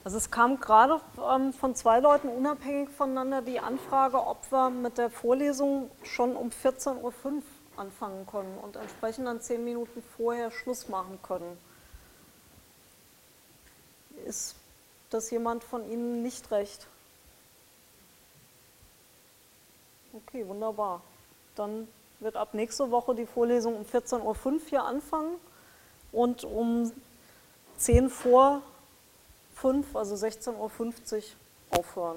Also es kam gerade von zwei Leuten unabhängig voneinander die Anfrage, ob wir mit der Vorlesung schon um 14:05 Uhr anfangen können und entsprechend dann 10 Minuten vorher Schluss machen können. Ist das jemand von Ihnen nicht recht? Okay, wunderbar. Dann wird ab nächste Woche die Vorlesung um 14:05 Uhr hier anfangen und um 10 vor 5, also 16:50 Uhr aufhören.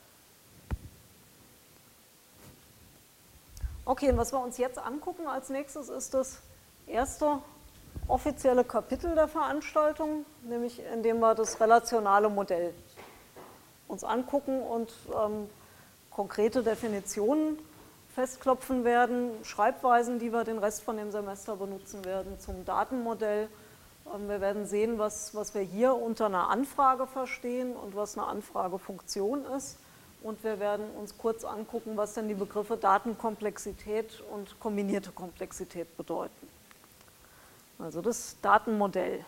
Okay, und was wir uns jetzt angucken als nächstes ist das erste offizielle Kapitel der Veranstaltung, nämlich indem wir das relationale Modell uns angucken und konkrete Definitionen festklopfen werden, Schreibweisen, die wir den Rest von dem Semester benutzen werden zum Datenmodell. Wir werden sehen, was wir hier unter einer Anfrage verstehen und was eine Anfragefunktion ist. Und wir werden uns kurz angucken, was denn die Begriffe Datenkomplexität und kombinierte Komplexität bedeuten. Also das Datenmodell.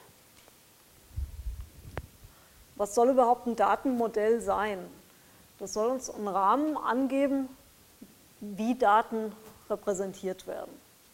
Was soll überhaupt ein Datenmodell sein? Das soll uns einen Rahmen angeben, wie Daten repräsentiert werden.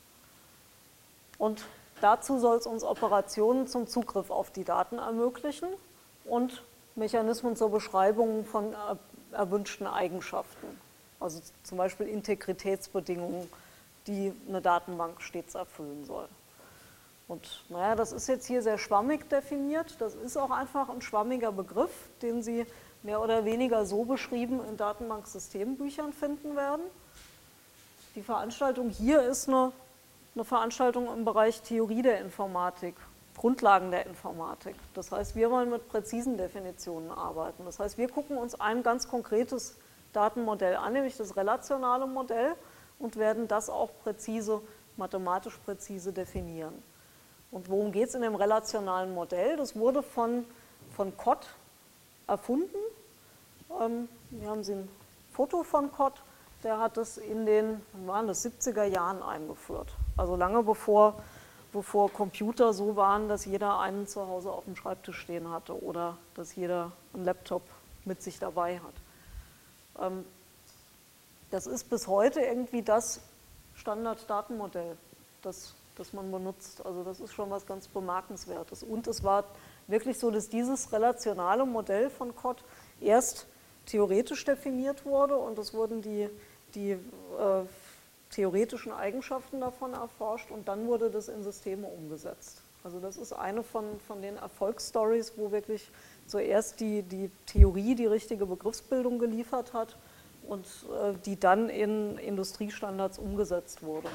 Und dazu soll es uns Operationen zum Zugriff auf die Daten ermöglichen und Mechanismen zur Beschreibung von erwünschten Eigenschaften, also zum Beispiel Integritätsbedingungen, die eine Datenbank stets erfüllen soll. Und naja, das ist jetzt hier sehr schwammig definiert, das ist auch einfach ein schwammiger Begriff, den Sie mehr oder weniger so beschrieben in Datenbanksystembüchern finden werden. Die Veranstaltung hier ist eine Veranstaltung im Bereich Theorie der Informatik, Grundlagen der Informatik. Das heißt, wir wollen mit präzisen Definitionen arbeiten. Das heißt, wir gucken uns ein ganz konkretes Datenmodell an, nämlich das relationale Modell, und werden das auch präzise, mathematisch präzise definieren. Und worum geht es in dem relationalen Modell? Das wurde von Kott erfunden. Hier haben Sie ein Foto von Kott. Der hat es in den 70er Jahren eingeführt. Also lange bevor Computer so waren, dass jeder einen zu Hause auf dem Schreibtisch stehen hatte oder dass jeder einen Laptop mit sich dabei hat. Das ist bis heute irgendwie das Standarddatenmodell, das man benutzt. Also das ist schon was ganz Bemerkenswertes. Und es war wirklich so, dass dieses relationale Modell von Kott erst theoretisch definiert wurde und es wurden die theoretischen Eigenschaften davon erforscht und dann wurde das in Systeme umgesetzt. Also das ist eine von den Erfolgsstories, wo wirklich zuerst die Theorie die richtige Begriffsbildung geliefert hat und die dann in Industriestandards umgesetzt wurde.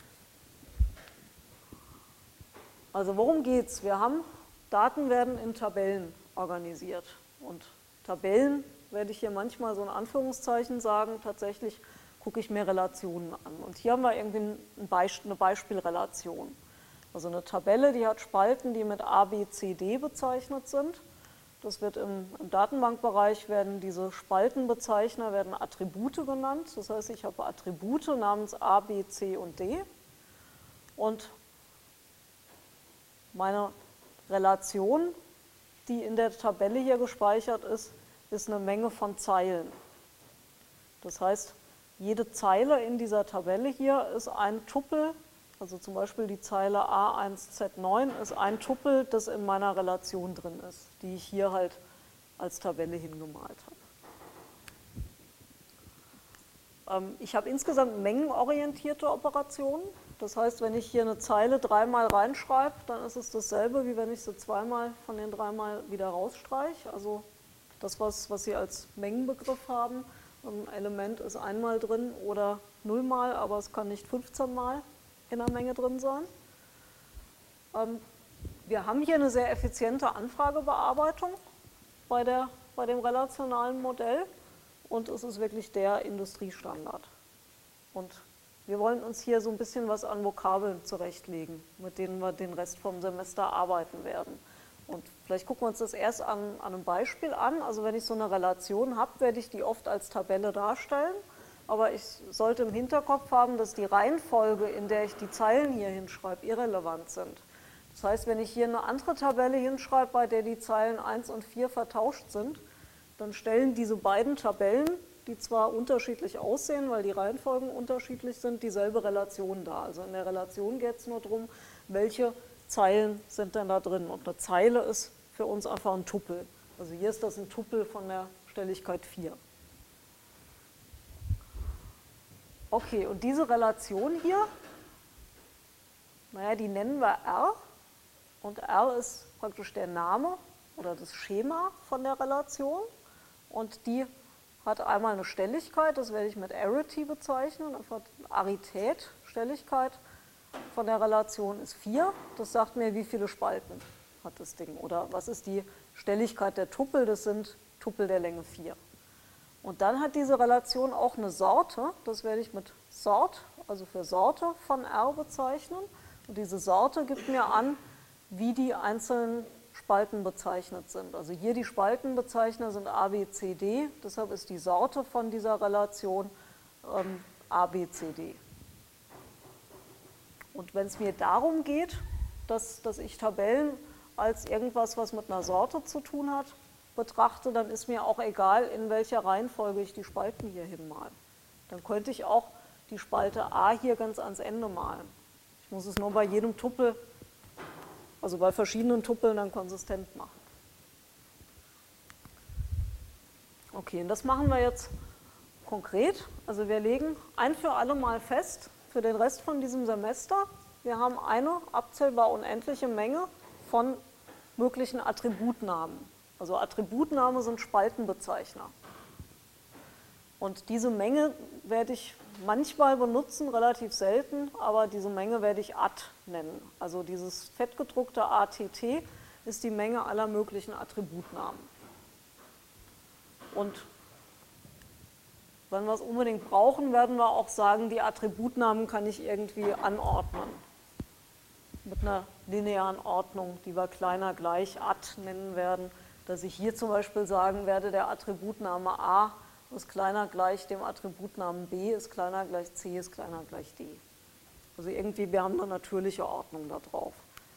Also worum geht's? Daten werden in Tabellen organisiert und Tabellen werde ich hier manchmal so in Anführungszeichen sagen, tatsächlich gucke ich mir Relationen an. Und hier haben wir irgendwie eine Beispielrelation. Also eine Tabelle, die hat Spalten, die mit A, B, C, D bezeichnet sind. Das wird im Datenbankbereich werden diese Spaltenbezeichner werden Attribute genannt. Das heißt, ich habe Attribute namens A, B, C und D. Und meine Relation, die in der Tabelle hier gespeichert ist eine Menge von Zeilen. Das heißt, jede Zeile in dieser Tabelle hier ist ein Tupel, also zum Beispiel die Zeile A1Z9 ist ein Tupel, das in meiner Relation drin ist, die ich hier halt als Tabelle hingemalt habe. Ich habe insgesamt mengenorientierte Operationen. Das heißt, wenn ich hier eine Zeile dreimal reinschreibe, dann ist es dasselbe, wie wenn ich sie zweimal von den dreimal wieder rausstreiche. Also das, was Sie als Mengenbegriff haben, ein Element ist einmal drin oder nullmal, aber es kann nicht 15 Mal in der Menge drin sein. Wir haben hier eine sehr effiziente Anfragebearbeitung bei dem relationalen Modell und es ist wirklich der Industriestandard. Und wir wollen uns hier so ein bisschen was an Vokabeln zurechtlegen, mit denen wir den Rest vom Semester arbeiten werden. Und vielleicht gucken wir uns das erst an einem Beispiel an. Also wenn ich so eine Relation habe, werde ich die oft als Tabelle darstellen. Aber ich sollte im Hinterkopf haben, dass die Reihenfolge, in der ich die Zeilen hier hinschreibe, irrelevant sind. Das heißt, wenn ich hier eine andere Tabelle hinschreibe, bei der die Zeilen 1 und 4 vertauscht sind, dann stellen diese beiden Tabellen, die zwar unterschiedlich aussehen, weil die Reihenfolgen unterschiedlich sind, dieselbe Relation dar. Also in der Relation geht es nur darum, welche Zeilen sind denn da drin. Und eine Zeile ist für uns einfach ein Tupel. Also hier ist das ein Tupel von der Stelligkeit 4. Okay, und diese Relation hier, naja, die nennen wir R. Und R ist praktisch der Name oder das Schema von der Relation. Und die hat einmal eine Stelligkeit, das werde ich mit Arity bezeichnen, einfach Arität, Stelligkeit von der Relation ist 4. Das sagt mir, wie viele Spalten hat das Ding. Oder was ist die Stelligkeit der Tupel? Das sind Tupel der Länge 4. Und dann hat diese Relation auch eine Sorte, das werde ich mit Sort, also für Sorte von R bezeichnen. Und diese Sorte gibt mir an, wie die einzelnen Spalten bezeichnet sind. Also hier die Spaltenbezeichner sind A, B, C, D, deshalb ist die Sorte von dieser Relation A, B, C, D. Und wenn es mir darum geht, dass ich Tabellen als irgendwas, was mit einer Sorte zu tun hat, betrachte, dann ist mir auch egal, in welcher Reihenfolge ich die Spalten hier hinmale. Dann könnte ich auch die Spalte A hier ganz ans Ende malen. Ich muss es nur bei jedem Tupel, also bei verschiedenen Tupeln, dann konsistent machen. Okay, und das machen wir jetzt konkret. Also wir legen ein für alle Mal fest, für den Rest von diesem Semester, wir haben eine abzählbar unendliche Menge von möglichen Attributnamen. Also Attributname sind Spaltenbezeichner. Und diese Menge werde ich manchmal benutzen, relativ selten, aber diese Menge werde ich ATT nennen. Also dieses fettgedruckte ATT ist die Menge aller möglichen Attributnamen. Und wenn wir es unbedingt brauchen, werden wir auch sagen, die Attributnamen kann ich irgendwie anordnen. Mit einer linearen Ordnung, die wir kleiner gleich ATT nennen werden. Dass ich hier zum Beispiel sagen werde, der Attributname A ist kleiner gleich dem Attributnamen B, ist kleiner gleich C, ist kleiner gleich D. Also irgendwie, wir haben eine natürliche Ordnung da drauf.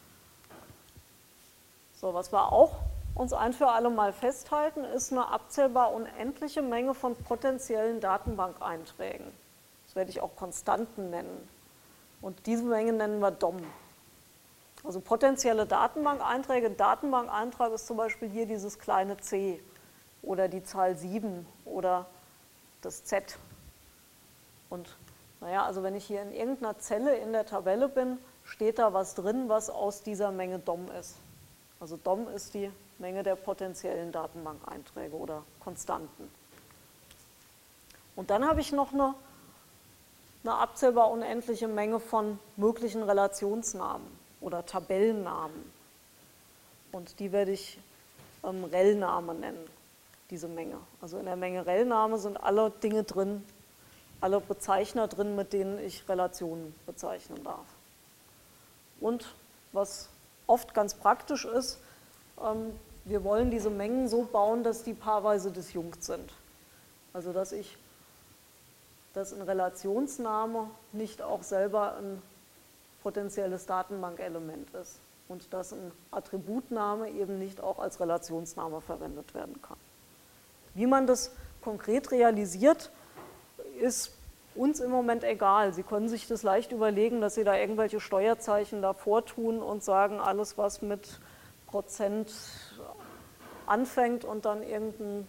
So, was wir auch uns ein für alle Mal festhalten, ist eine abzählbar unendliche Menge von potenziellen Datenbankeinträgen. Das werde ich auch Konstanten nennen. Und diese Menge nennen wir DOM. Also potenzielle Datenbankeinträge. Ein Datenbankeintrag ist zum Beispiel hier dieses kleine c oder die Zahl 7 oder das z. Und naja, also wenn ich hier in irgendeiner Zelle in der Tabelle bin, steht da was drin, was aus dieser Menge DOM ist. Also DOM ist die Menge der potenziellen Datenbankeinträge oder Konstanten. Und dann habe ich noch eine abzählbar unendliche Menge von möglichen Relationsnamen oder Tabellennamen. Und die werde ich Rel-Name nennen, diese Menge. Also in der Menge Rel-Name sind alle Dinge drin, alle Bezeichner drin, mit denen ich Relationen bezeichnen darf. Und was oft ganz praktisch ist, wir wollen diese Mengen so bauen, dass die paarweise disjunkt sind. Also dass ein Relationsname nicht auch selber ein potenzielles Datenbankelement ist und dass ein Attributname eben nicht auch als Relationsname verwendet werden kann. Wie man das konkret realisiert, ist uns im Moment egal. Sie können sich das leicht überlegen, dass Sie da irgendwelche Steuerzeichen davor tun und sagen, alles was mit Prozent anfängt und dann irgendein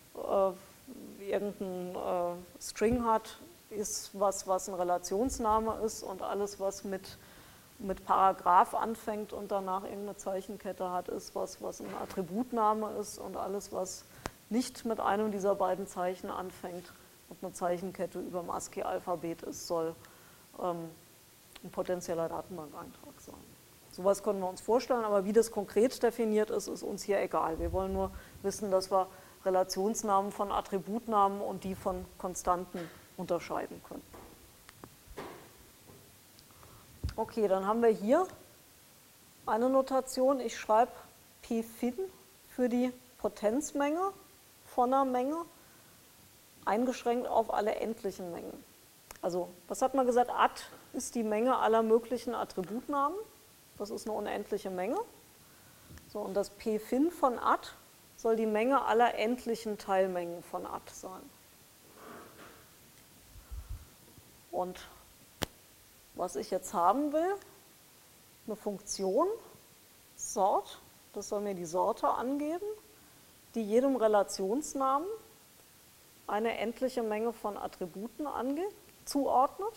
String hat, ist was ein Relationsname ist und alles was mit Paragraph anfängt und danach irgendeine Zeichenkette hat, ist was ein Attributname ist und alles was nicht mit einem dieser beiden Zeichen anfängt und eine Zeichenkette über dem ASCII-Alphabet ist, soll ein potenzieller Datenbankeintrag sein. Sowas können wir uns vorstellen, aber wie das konkret definiert ist, ist uns hier egal. Wir wollen nur wissen, dass wir Relationsnamen von Attributnamen und die von Konstanten unterscheiden können. Okay, dann haben wir hier eine Notation. Ich schreibe Pfin für die Potenzmenge von einer Menge, eingeschränkt auf alle endlichen Mengen. Also, was hat man gesagt? ATT ist die Menge aller möglichen Attributnamen. das ist eine unendliche Menge. So, und das P-Fin von Ad soll die Menge aller endlichen Teilmengen von Ad sein. Und was ich jetzt haben will, eine Funktion, Sort, das soll mir die Sorte angeben, die jedem Relationsnamen eine endliche Menge von Attributen zuordnet.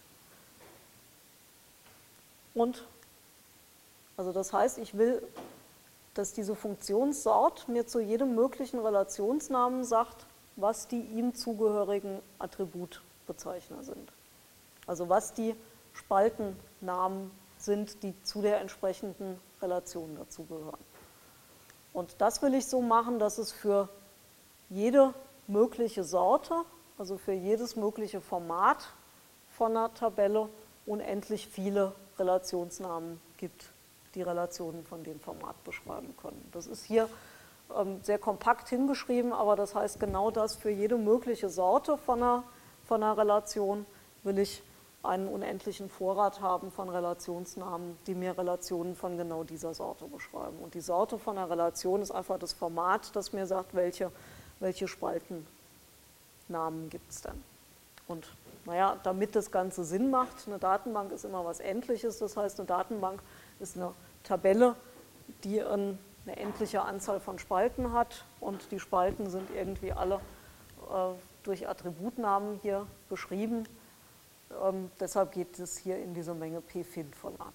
Und also das heißt, ich will, dass diese Funktion Sort mir zu jedem möglichen Relationsnamen sagt, was die ihm zugehörigen Attributbezeichner sind. Also was die Spaltennamen sind, die zu der entsprechenden Relation dazugehören. Und das will ich so machen, dass es für jede mögliche Sorte, also für jedes mögliche Format von einer Tabelle, unendlich viele Relationsnamen gibt, die Relationen von dem Format beschreiben können. Das ist hier sehr kompakt hingeschrieben, aber das heißt genau das, für jede mögliche Sorte von einer Relation will ich einen unendlichen Vorrat haben von Relationsnamen, die mir Relationen von genau dieser Sorte beschreiben. Und die Sorte von einer Relation ist einfach das Format, das mir sagt, welche Spaltennamen gibt es denn. Und naja, damit das Ganze Sinn macht, eine Datenbank ist immer was Endliches, das heißt, eine Datenbank ist eine Tabelle, die eine endliche Anzahl von Spalten hat und die Spalten sind irgendwie alle durch Attributnamen hier beschrieben. Deshalb geht es hier in diese Menge P-Fin von Ad.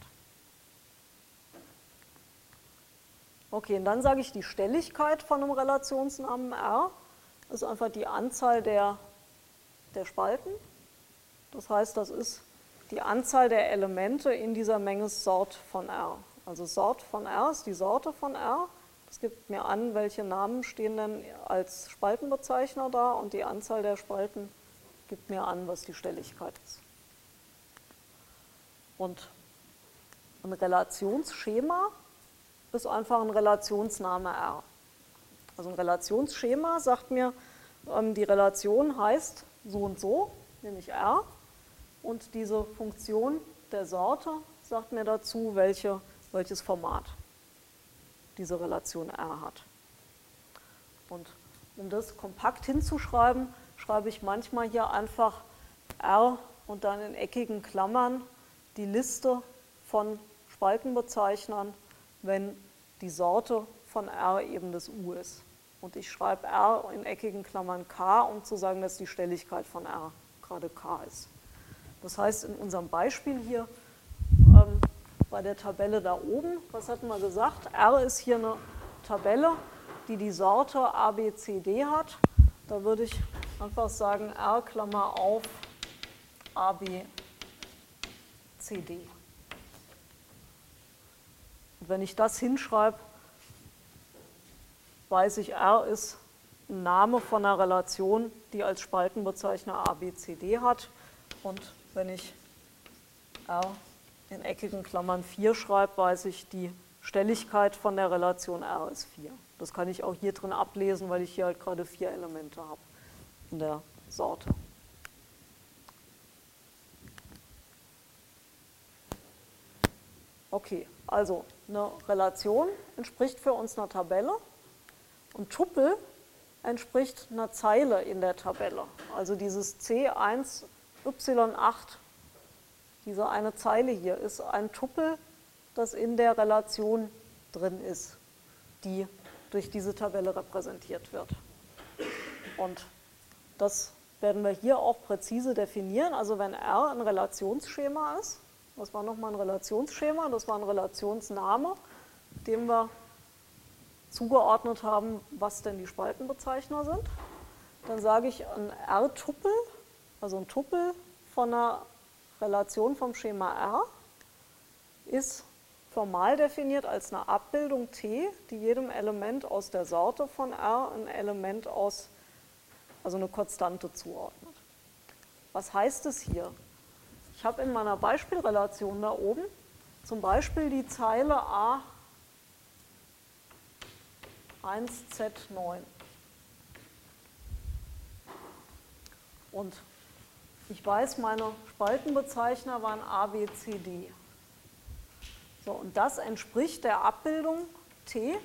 Okay, und dann sage ich, die Stelligkeit von einem Relationsnamen R ist einfach die Anzahl der Spalten. Das heißt, das ist die Anzahl der Elemente in dieser Menge Sort von R. Also Sort von R ist die Sorte von R. Das gibt mir an, welche Namen stehen denn als Spaltenbezeichner da und die Anzahl der Spalten gibt mir an, was die Stelligkeit ist. Und ein Relationsschema ist einfach ein Relationsname R. Also ein Relationsschema sagt mir, die Relation heißt so und so, nämlich R. Und diese Funktion der Sorte sagt mir dazu, welches Format diese Relation R hat. Und um das kompakt hinzuschreiben, schreibe ich manchmal hier einfach R und dann in eckigen Klammern die Liste von Spaltenbezeichnern, wenn die Sorte von R eben das U ist. Und ich schreibe R in eckigen Klammern K, um zu sagen, dass die Stelligkeit von R gerade K ist. Das heißt, in unserem Beispiel hier bei der Tabelle da oben, was hatten wir gesagt? R ist hier eine Tabelle, die die Sorte A, B, C, D hat. Da würde ich einfach sagen R, Klammer auf, A, B, C, D. Und wenn ich das hinschreibe, weiß ich, R ist ein Name von einer Relation, die als Spaltenbezeichner A, B, C, D hat. Und wenn ich R in eckigen Klammern 4 schreibe, weiß ich, die Stelligkeit von der Relation R ist 4. Das kann ich auch hier drin ablesen, weil ich hier halt gerade 4 Elemente habe in der Sorte. Okay, also eine Relation entspricht für uns einer Tabelle und Tupel entspricht einer Zeile in der Tabelle. Also dieses C1, Y8, diese eine Zeile hier, ist ein Tupel, das in der Relation drin ist, die durch diese Tabelle repräsentiert wird. Und das werden wir hier auch präzise definieren. Also wenn R ein Relationsschema ist, was war nochmal ein Relationsschema? Das war ein Relationsname, dem wir zugeordnet haben, was denn die Spaltenbezeichner sind. Dann sage ich ein R-Tupel, also ein Tupel von einer Relation vom Schema R, ist formal definiert als eine Abbildung T, die jedem Element aus der Sorte von R ein Element aus, also eine Konstante zuordnet. Was heißt es hier? Ich habe in meiner Beispielrelation da oben zum Beispiel die Zeile A1Z9. Und ich weiß, meine Spaltenbezeichner waren A, B, C, D. So, und das entspricht der Abbildung T,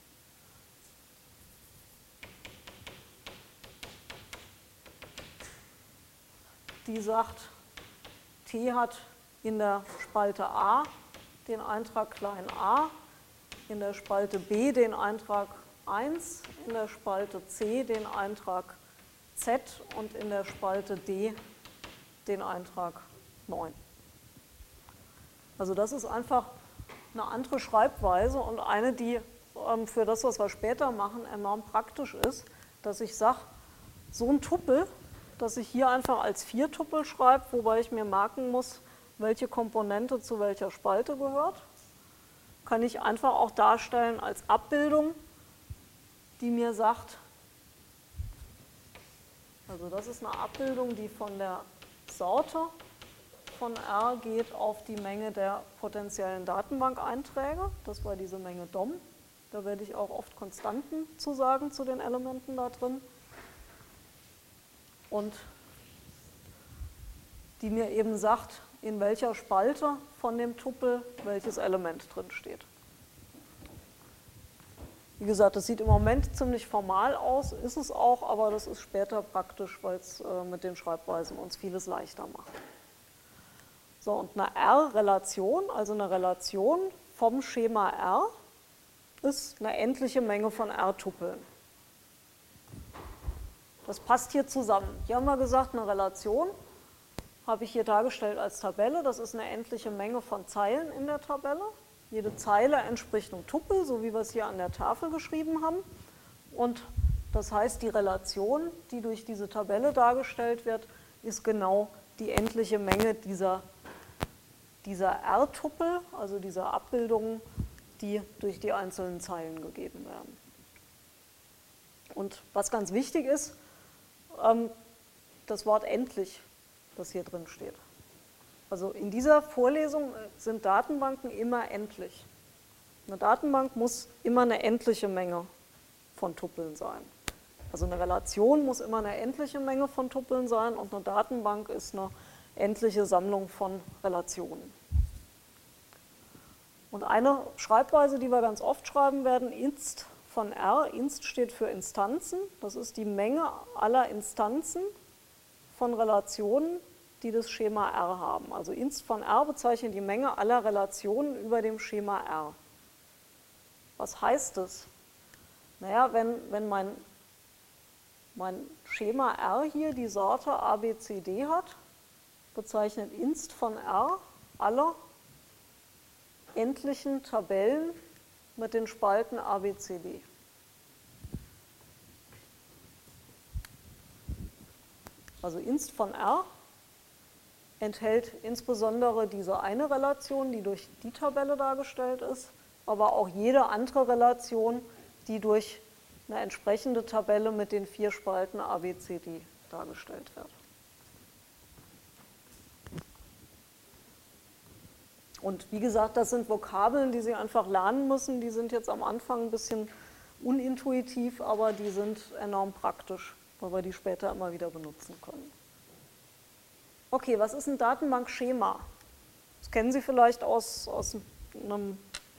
die sagt, T hat in der Spalte A den Eintrag klein a, in der Spalte B den Eintrag 1, in der Spalte C den Eintrag Z und in der Spalte D den Eintrag 9. Also das ist einfach eine andere Schreibweise und eine, die für das, was wir später machen, enorm praktisch ist, dass ich sage, so ein Tupel, dass ich hier einfach als 4-Tupel schreibe, wobei ich mir merken muss, welche Komponente zu welcher Spalte gehört, kann ich einfach auch darstellen als Abbildung, die mir sagt, also das ist eine Abbildung, die von der Sorte von R geht auf die Menge der potenziellen Datenbankeinträge. Das war diese Menge DOM. Da werde ich auch oft Konstanten zu sagen zu den Elementen da drin. Und die mir eben sagt, in welcher Spalte von dem Tupel welches Element drin steht. Wie gesagt, das sieht im Moment ziemlich formal aus, ist es auch, aber das ist später praktisch, weil es mit den Schreibweisen uns vieles leichter macht. So, und eine R-Relation, also eine Relation vom Schema R, ist eine endliche Menge von R-Tupeln. Das passt hier zusammen. Hier haben wir gesagt, eine Relation habe ich hier dargestellt als Tabelle. Das ist eine endliche Menge von Zeilen in der Tabelle. Jede Zeile entspricht einem Tupel, so wie wir es hier an der Tafel geschrieben haben. Und das heißt, die Relation, die durch diese Tabelle dargestellt wird, ist genau die endliche Menge dieser R-Tupel, also dieser Abbildungen, die durch die einzelnen Zeilen gegeben werden. Und was ganz wichtig ist, das Wort endlich, das hier drin steht. Also in dieser Vorlesung sind Datenbanken immer endlich. Eine Datenbank muss immer eine endliche Menge von Tupeln sein. Also eine Relation muss immer eine endliche Menge von Tupeln sein und eine Datenbank ist eine endliche Sammlung von Relationen. Und eine Schreibweise, die wir ganz oft schreiben werden, inst von R. Inst steht für Instanzen. Das ist die Menge aller Instanzen von Relationen, die das Schema R haben. Also Inst von R bezeichnet die Menge aller Relationen über dem Schema R. Was heißt das? Naja, wenn mein Schema R hier die Sorte ABCD hat, bezeichnet Inst von R alle endlichen Tabellen mit den Spalten ABCD. Also Inst von R enthält insbesondere diese eine Relation, die durch die Tabelle dargestellt ist, aber auch jede andere Relation, die durch eine entsprechende Tabelle mit den 4 Spalten ABCD dargestellt wird. Und wie gesagt, das sind Vokabeln, die Sie einfach lernen müssen. Die sind jetzt am Anfang ein bisschen unintuitiv, aber die sind enorm praktisch, weil wir die später immer wieder benutzen können. Okay, was ist ein Datenbankschema? Das kennen Sie vielleicht aus einer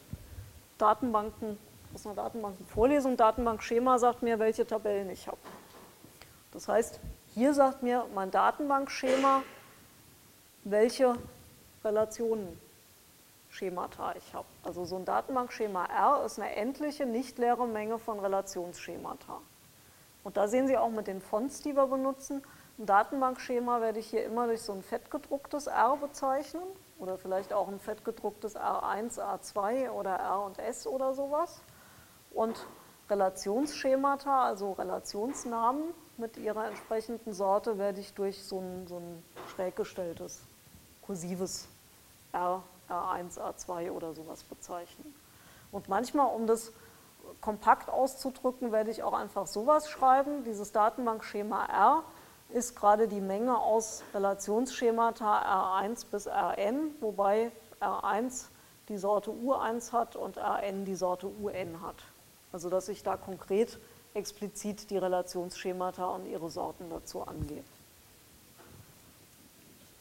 Datenbankenvorlesung. Datenbankschema sagt mir, welche Tabellen ich habe. Das heißt, hier sagt mir mein Datenbankschema, welche Relationen Schemata ich habe. Also so ein Datenbankschema R ist eine endliche, nicht leere Menge von Relationsschemata. Und da sehen Sie auch mit den Fonts, die wir benutzen, ein Datenbankschema werde ich hier immer durch so ein fettgedrucktes R bezeichnen oder vielleicht auch ein fettgedrucktes R1, R2 oder R und S oder sowas. Und Relationsschemata, also Relationsnamen mit ihrer entsprechenden Sorte, werde ich durch so ein schräg gestelltes, kursives R, R1, R2 oder sowas bezeichnen. Und manchmal, um das kompakt auszudrücken, werde ich auch einfach sowas schreiben. Dieses Datenbankschema R ist gerade die Menge aus Relationsschemata R1 bis Rn, wobei R1 die Sorte U1 hat und Rn die Sorte UN hat. Also dass ich da konkret explizit die Relationsschemata und ihre Sorten dazu angehe.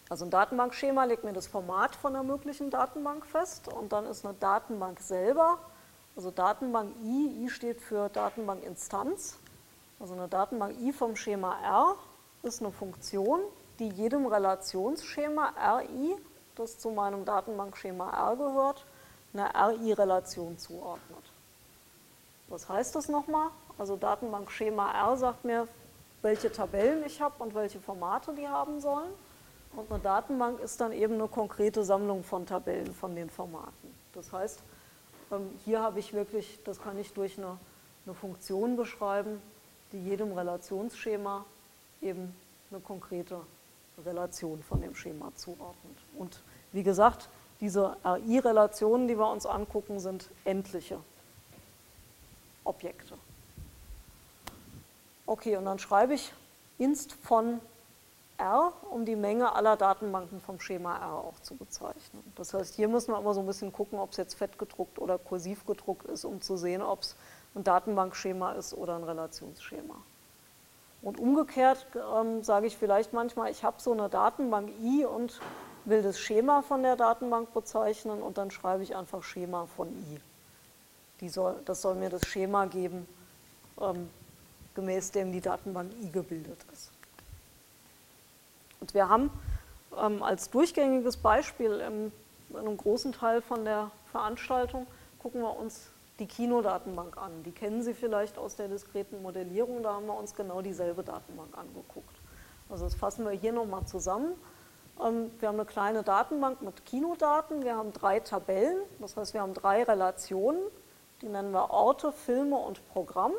Also ein Datenbankschema legt mir das Format von einer möglichen Datenbank fest und dann ist eine Datenbank selber, also Datenbank I steht für Datenbankinstanz, also eine Datenbank I vom Schema R ist eine Funktion, die jedem Relationsschema RI, das zu meinem Datenbankschema R gehört, eine RI-Relation zuordnet. Was heißt das nochmal? Also Datenbankschema R sagt mir, welche Tabellen ich habe und welche Formate die haben sollen. Und eine Datenbank ist dann eben eine konkrete Sammlung von Tabellen von den Formaten. Das heißt, hier habe ich wirklich, das kann ich durch eine Funktion beschreiben, die jedem Relationsschema eben eine konkrete Relation von dem Schema zuordnet. Und wie gesagt, diese RI-Relationen, die wir uns angucken, sind endliche Objekte. Okay, und dann schreibe ich inst von R, um die Menge aller Datenbanken vom Schema R auch zu bezeichnen. Das heißt, hier müssen wir immer so ein bisschen gucken, ob es jetzt fett gedruckt oder kursiv gedruckt ist, um zu sehen, ob es ein Datenbankschema ist oder ein Relationsschema. Und umgekehrt sage ich vielleicht manchmal, ich habe so eine Datenbank I und will das Schema von der Datenbank bezeichnen und dann schreibe ich einfach Schema von I. Das soll mir das Schema geben, gemäß dem die Datenbank I gebildet ist. Und wir haben als durchgängiges Beispiel in einem großen Teil von der Veranstaltung, gucken wir uns die Kinodatenbank an. Die kennen Sie vielleicht aus der diskreten Modellierung, da haben wir uns genau dieselbe Datenbank angeguckt. Also das fassen wir hier nochmal zusammen. Wir haben eine kleine Datenbank mit Kinodaten, wir haben 3 Tabellen, das heißt wir haben 3 Relationen, die nennen wir Orte, Filme und Programm.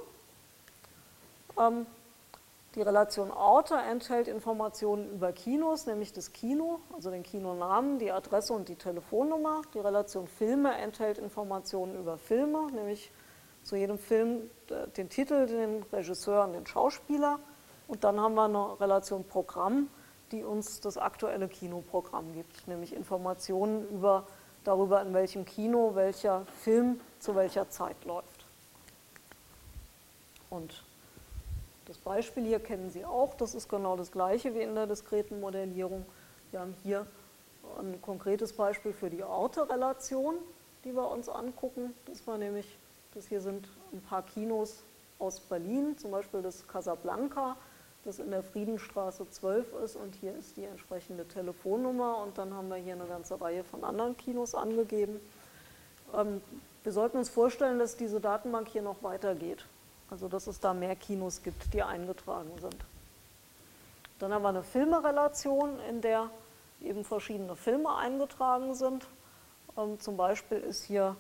Die Relation Orte enthält Informationen über Kinos, nämlich das Kino, also den Kinonamen, die Adresse und die Telefonnummer. Die Relation Filme enthält Informationen über Filme, nämlich zu jedem Film den Titel, den Regisseur und den Schauspieler. Und dann haben wir eine Relation Programm, die uns das aktuelle Kinoprogramm gibt, nämlich Informationen darüber, in welchem Kino welcher Film zu welcher Zeit läuft. Und das Beispiel hier kennen Sie auch, das ist genau das gleiche wie in der diskreten Modellierung. Wir haben hier ein konkretes Beispiel für die Orte-Relation, die wir uns angucken. Das hier sind ein paar Kinos aus Berlin, zum Beispiel das Casablanca, das in der Friedenstraße 12 ist und hier ist die entsprechende Telefonnummer und dann haben wir hier eine ganze Reihe von anderen Kinos angegeben. Wir sollten uns vorstellen, dass diese Datenbank hier noch weitergeht. Also dass es da mehr Kinos gibt, die eingetragen sind. Dann haben wir eine Filmerelation, in der eben verschiedene Filme eingetragen sind. Zum Beispiel ist hier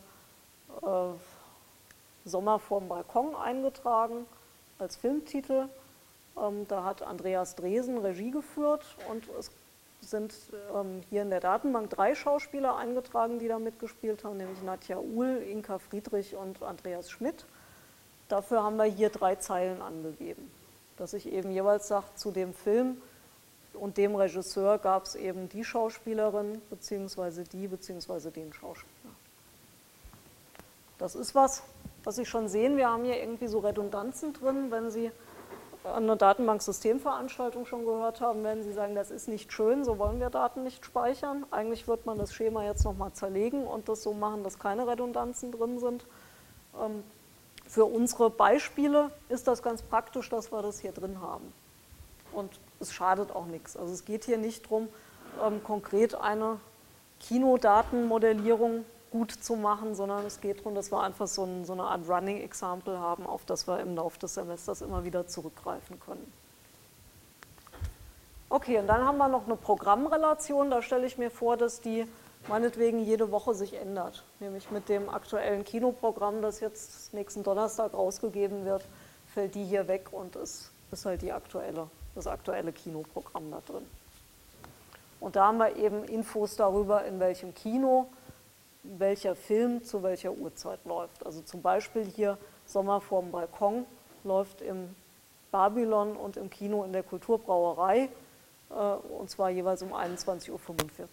Sommer vorm Balkon eingetragen als Filmtitel. Da hat Andreas Dresen Regie geführt und es sind hier in der Datenbank 3 Schauspieler eingetragen, die da mitgespielt haben, nämlich Nadja Uhl, Inka Friedrich und Andreas Schmidt. Dafür haben wir hier 3 Zeilen angegeben, dass ich eben jeweils sage, zu dem Film und dem Regisseur gab es eben die Schauspielerin bzw. den Schauspieler. Das ist was Sie schon sehen, wir haben hier irgendwie so Redundanzen drin. Wenn Sie an eine Datenbanksystemveranstaltung schon gehört haben, werden Sie sagen, das ist nicht schön, so wollen wir Daten nicht speichern. Eigentlich wird man das Schema jetzt nochmal zerlegen und das so machen, dass keine Redundanzen drin sind. Für unsere Beispiele ist das ganz praktisch, dass wir das hier drin haben. Und es schadet auch nichts. Also es geht hier nicht darum, konkret eine Kinodatenmodellierung gut zu machen, sondern es geht darum, dass wir einfach so eine Art Running Example haben, auf das wir im Laufe des Semesters immer wieder zurückgreifen können. Okay, und dann haben wir noch eine Programmrelation. Da stelle ich mir vor, dass die meinetwegen jede Woche sich ändert. Nämlich mit dem aktuellen Kinoprogramm, das jetzt nächsten Donnerstag rausgegeben wird, fällt die hier weg und es ist halt das aktuelle Kinoprogramm da drin. Und da haben wir eben Infos darüber, in welchem Kino welcher Film zu welcher Uhrzeit läuft. Also zum Beispiel hier Sommer vorm Balkon läuft im Babylon und im Kino in der Kulturbrauerei und zwar jeweils um 21:45 Uhr.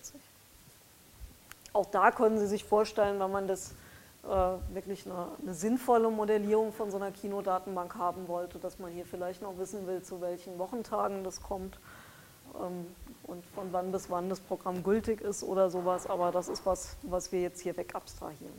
Auch da können Sie sich vorstellen, wenn man das wirklich eine sinnvolle Modellierung von so einer Kinodatenbank haben wollte, dass man hier vielleicht noch wissen will, zu welchen Wochentagen das kommt. und von wann bis wann das Programm gültig ist oder sowas, aber das ist was wir jetzt hier wegabstrahieren.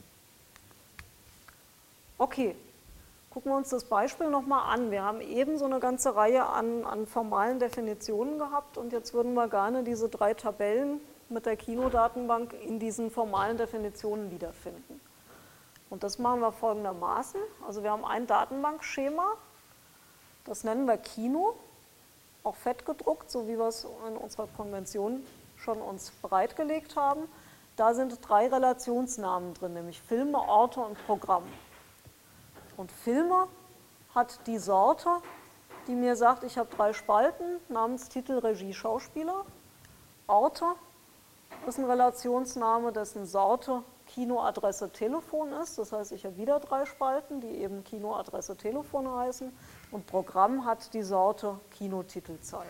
Okay, gucken wir uns das Beispiel nochmal an. Wir haben eben so eine ganze Reihe an formalen Definitionen gehabt und jetzt würden wir gerne diese 3 Tabellen mit der Kino-Datenbank in diesen formalen Definitionen wiederfinden. Und das machen wir folgendermaßen. Also wir haben ein Datenbankschema, das nennen wir Kino, auch fett gedruckt, so wie wir es in unserer Konvention schon uns bereitgelegt haben. Da sind 3 Relationsnamen drin, nämlich Filme, Orte und Programm. Und Filme hat die Sorte, die mir sagt, ich habe 3 Spalten, Namenstitel, Regie, Schauspieler. Orte ist ein Relationsname, dessen Sorte Kino, Adresse, Telefon ist. Das heißt, ich habe wieder 3 Spalten, die eben Kino, Adresse, Telefon heißen. Und Programm hat die Sorte Kino, Titel, Zeit.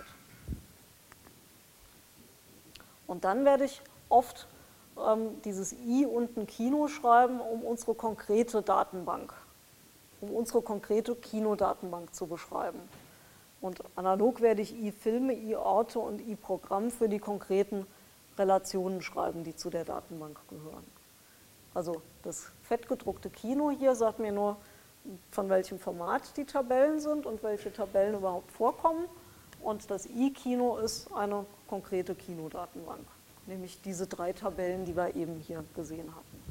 Und dann werde ich oft dieses I unten Kino schreiben, um unsere konkrete Datenbank, um unsere konkrete Kinodatenbank zu beschreiben. Und analog werde ich I-Filme, I-Orte und I-Programm für die konkreten Relationen schreiben, die zu der Datenbank gehören. Also das fettgedruckte Kino hier sagt mir nur, von welchem Format die Tabellen sind und welche Tabellen überhaupt vorkommen. Und das I-Kino ist eine konkrete Kinodatenbank, nämlich diese 3 Tabellen, die wir eben hier gesehen hatten.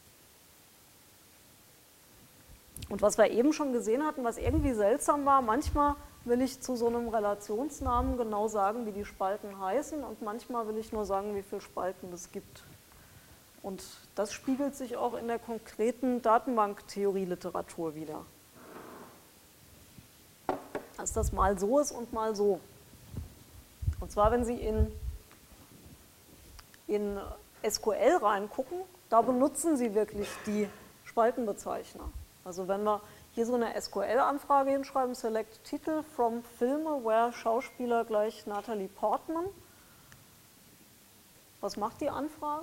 Und was wir eben schon gesehen hatten, was irgendwie seltsam war, manchmal will ich zu so einem Relationsnamen genau sagen, wie die Spalten heißen und manchmal will ich nur sagen, wie viele Spalten es gibt. Und das spiegelt sich auch in der konkreten Datenbanktheorie-Literatur wider. Dass das mal so ist und mal so. Und zwar, wenn Sie in SQL reingucken, da benutzen Sie wirklich die Spaltenbezeichner. Also wenn wir hier so eine SQL-Anfrage hinschreiben, select Titel from Filme, where Schauspieler gleich Natalie Portman. Was macht die Anfrage?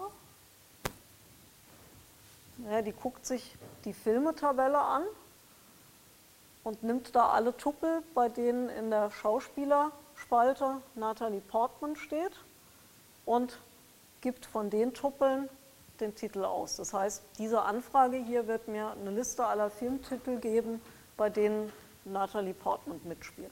Ja, die guckt sich die Filmetabelle an und nimmt da alle Tupel, bei denen in der Schauspielerspalte Natalie Portman steht und gibt von den Tupeln den Titel aus. Das heißt, diese Anfrage hier wird mir eine Liste aller Filmtitel geben, bei denen Natalie Portman mitspielt.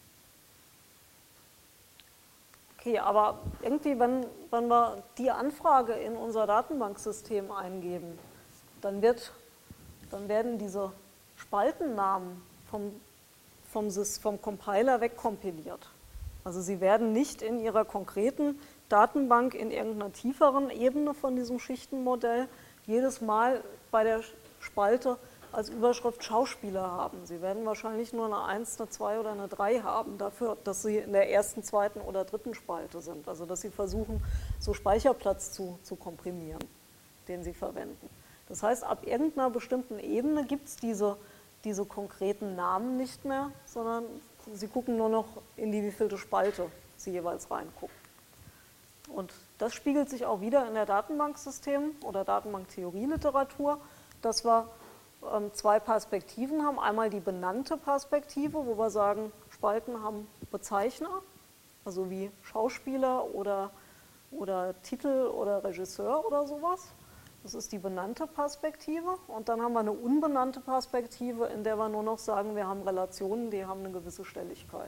Okay, aber irgendwie, wenn wir die Anfrage in unser Datenbanksystem eingeben, dann werden diese Spaltennamen vom Compiler wegkompiliert. Also sie werden nicht in ihrer konkreten Datenbank in irgendeiner tieferen Ebene von diesem Schichtenmodell jedes Mal bei der Spalte als Überschrift Schauspieler haben. Sie werden wahrscheinlich nur eine 1, eine 2 oder eine 3 haben, dafür, dass sie in der ersten, zweiten oder dritten Spalte sind. Also dass sie versuchen, so Speicherplatz zu komprimieren, den sie verwenden. Das heißt, ab irgendeiner bestimmten Ebene gibt es diese konkreten Namen nicht mehr, sondern sie gucken nur noch in die wievielte Spalte sie jeweils reingucken. Und das spiegelt sich auch wieder in der Datenbanksystem- oder Datenbanktheorie-Literatur, dass wir 2 Perspektiven haben. Einmal die benannte Perspektive, wo wir sagen, Spalten haben Bezeichner, also wie Schauspieler oder Titel oder Regisseur oder sowas. Das ist die benannte Perspektive. Und dann haben wir eine unbenannte Perspektive, in der wir nur noch sagen, wir haben Relationen, die haben eine gewisse Stelligkeit.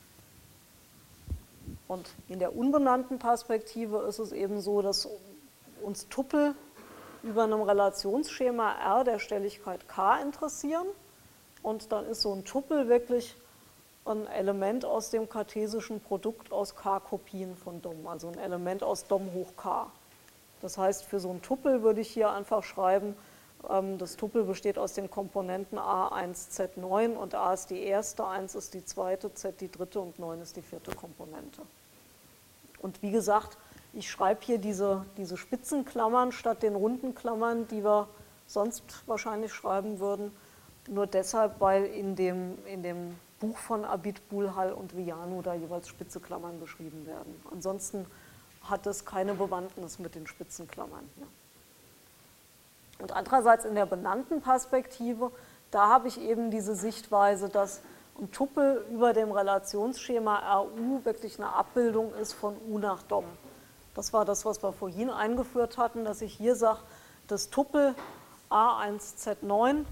Und in der unbenannten Perspektive ist es eben so, dass uns Tupel über einem Relationsschema R der Stelligkeit K interessieren. Und dann ist so ein Tupel wirklich ein Element aus dem kartesischen Produkt aus K-Kopien von DOM, also ein Element aus DOM hoch K. Das heißt, für so ein Tupel würde ich hier einfach schreiben, das Tupel besteht aus den Komponenten A1, Z9 und A ist die erste, 1 ist die zweite, Z die dritte und 9 ist die vierte Komponente. Und wie gesagt, ich schreibe hier diese Spitzenklammern statt den runden Klammern, die wir sonst wahrscheinlich schreiben würden, nur deshalb, weil in dem Buch von Abid Bulhal und Vianu da jeweils spitze Klammern beschrieben werden. Ansonsten hat es keine Bewandtnis mit den Spitzenklammern hier. Und andererseits in der benannten Perspektive, da habe ich eben diese Sichtweise, dass und Tuppel über dem Relationsschema RU wirklich eine Abbildung ist von U nach DOM. Das war das, was wir vorhin eingeführt hatten, dass ich hier sage, das Tuppel A1Z9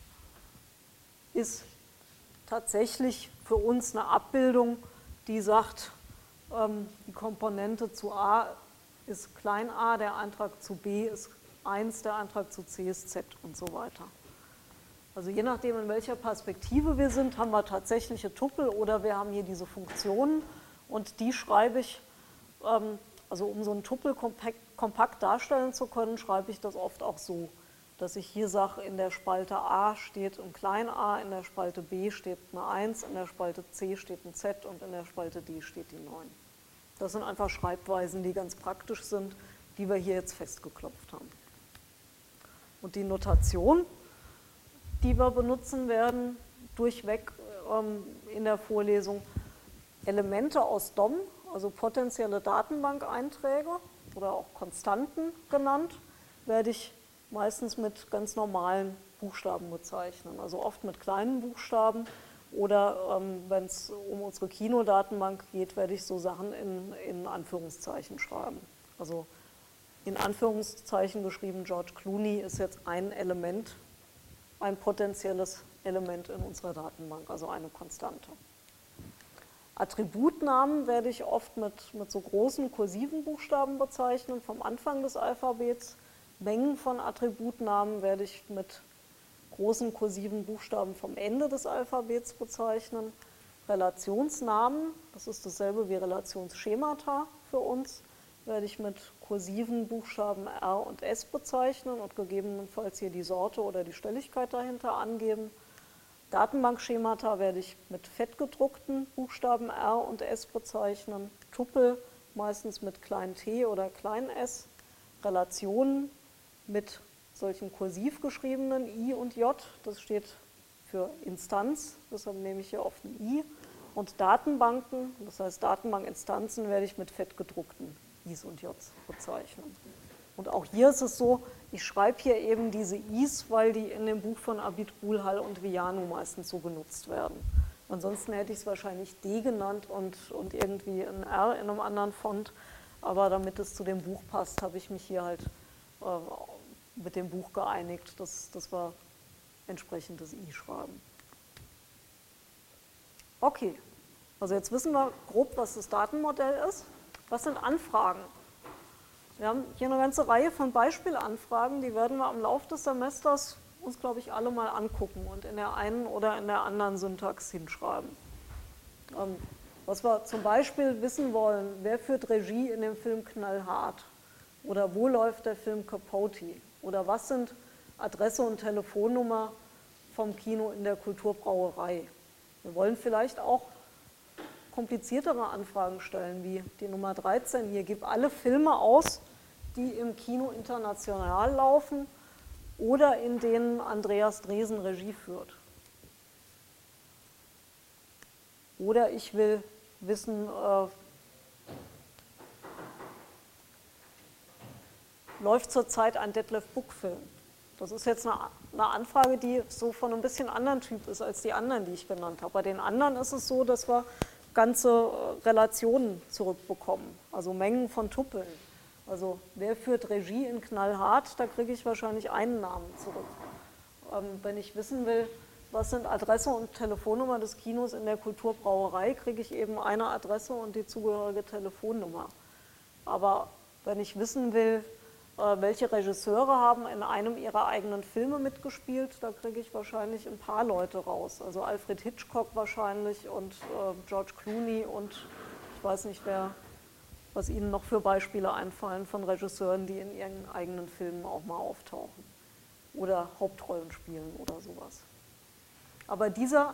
ist tatsächlich für uns eine Abbildung, die sagt, die Komponente zu A ist klein a, der Eintrag zu B ist 1, der Eintrag zu C ist Z und so weiter. Also je nachdem, in welcher Perspektive wir sind, haben wir tatsächliche Tuppel oder wir haben hier diese Funktionen und die schreibe ich, also um so einen Tuppel kompakt darstellen zu können, schreibe ich das oft auch so, dass ich hier sage, in der Spalte A steht ein klein a, in der Spalte B steht eine 1, in der Spalte C steht ein Z und in der Spalte D steht die 9. Das sind einfach Schreibweisen, die ganz praktisch sind, die wir hier jetzt festgeklopft haben. Und die Notation, die wir benutzen werden, durchweg in der Vorlesung, Elemente aus DOM, also potenzielle Datenbankeinträge oder auch Konstanten genannt, werde ich meistens mit ganz normalen Buchstaben bezeichnen, also oft mit kleinen Buchstaben oder wenn es um unsere Kinodatenbank geht, werde ich so Sachen in Anführungszeichen schreiben. Also in Anführungszeichen geschrieben, George Clooney ist jetzt ein Element, ein potenzielles Element in unserer Datenbank, also eine Konstante. Attributnamen werde ich oft mit so großen kursiven Buchstaben bezeichnen vom Anfang des Alphabets. Mengen von Attributnamen werde ich mit großen kursiven Buchstaben vom Ende des Alphabets bezeichnen. Relationsnamen, das ist dasselbe wie Relationsschemata für uns, werde ich mit kursiven Buchstaben R und S bezeichnen und gegebenenfalls hier die Sorte oder die Stelligkeit dahinter angeben. Datenbankschemata werde ich mit fettgedruckten Buchstaben R und S bezeichnen. Tuppel meistens mit klein t oder klein s. Relationen mit solchen kursiv geschriebenen I und J, das steht für Instanz, deshalb nehme ich hier oft ein I. Und Datenbanken, das heißt Datenbankinstanzen, werde ich mit fettgedruckten Is und Js bezeichnen. Und auch hier ist es so, ich schreibe hier eben diese Is, weil die in dem Buch von Abid Gulhal und Vianu meistens so genutzt werden. Ansonsten hätte ich es wahrscheinlich D genannt und irgendwie ein R in einem anderen Font, aber damit es zu dem Buch passt, habe ich mich hier halt mit dem Buch geeinigt, dass wir entsprechend das I schreiben. Okay, also jetzt wissen wir grob, was das Datenmodell ist. Was sind Anfragen? Wir haben hier eine ganze Reihe von Beispielanfragen, die werden wir am Laufe des Semesters uns, glaube ich, alle mal angucken und in der einen oder in der anderen Syntax hinschreiben. Was wir zum Beispiel wissen wollen, wer führt Regie in dem Film Knallhart? Oder wo läuft der Film Capote? Oder was sind Adresse und Telefonnummer vom Kino in der Kulturbrauerei? Wir wollen vielleicht auch kompliziertere Anfragen stellen, wie die Nummer 13 hier. Gib alle Filme aus, die im Kino international laufen oder in denen Andreas Dresen Regie führt. Oder ich will wissen, läuft zurzeit ein Detlef Buck-Film? Das ist jetzt eine Anfrage, die so von einem bisschen anderen Typ ist als die anderen, die ich genannt habe. Bei den anderen ist es so, dass wir ganze Relationen zurückbekommen, also Mengen von Tuppeln. Also wer führt Regie in Knallhart, da kriege ich wahrscheinlich einen Namen zurück. Wenn ich wissen will, was sind Adresse und Telefonnummer des Kinos in der Kulturbrauerei, kriege ich eben eine Adresse und die zugehörige Telefonnummer. Aber wenn ich wissen will, welche Regisseure haben in einem ihrer eigenen Filme mitgespielt, da kriege ich wahrscheinlich ein paar Leute raus. Also Alfred Hitchcock wahrscheinlich und George Clooney und ich weiß nicht, was Ihnen noch für Beispiele einfallen von Regisseuren, die in ihren eigenen Filmen auch mal auftauchen oder Hauptrollen spielen oder sowas. Aber diese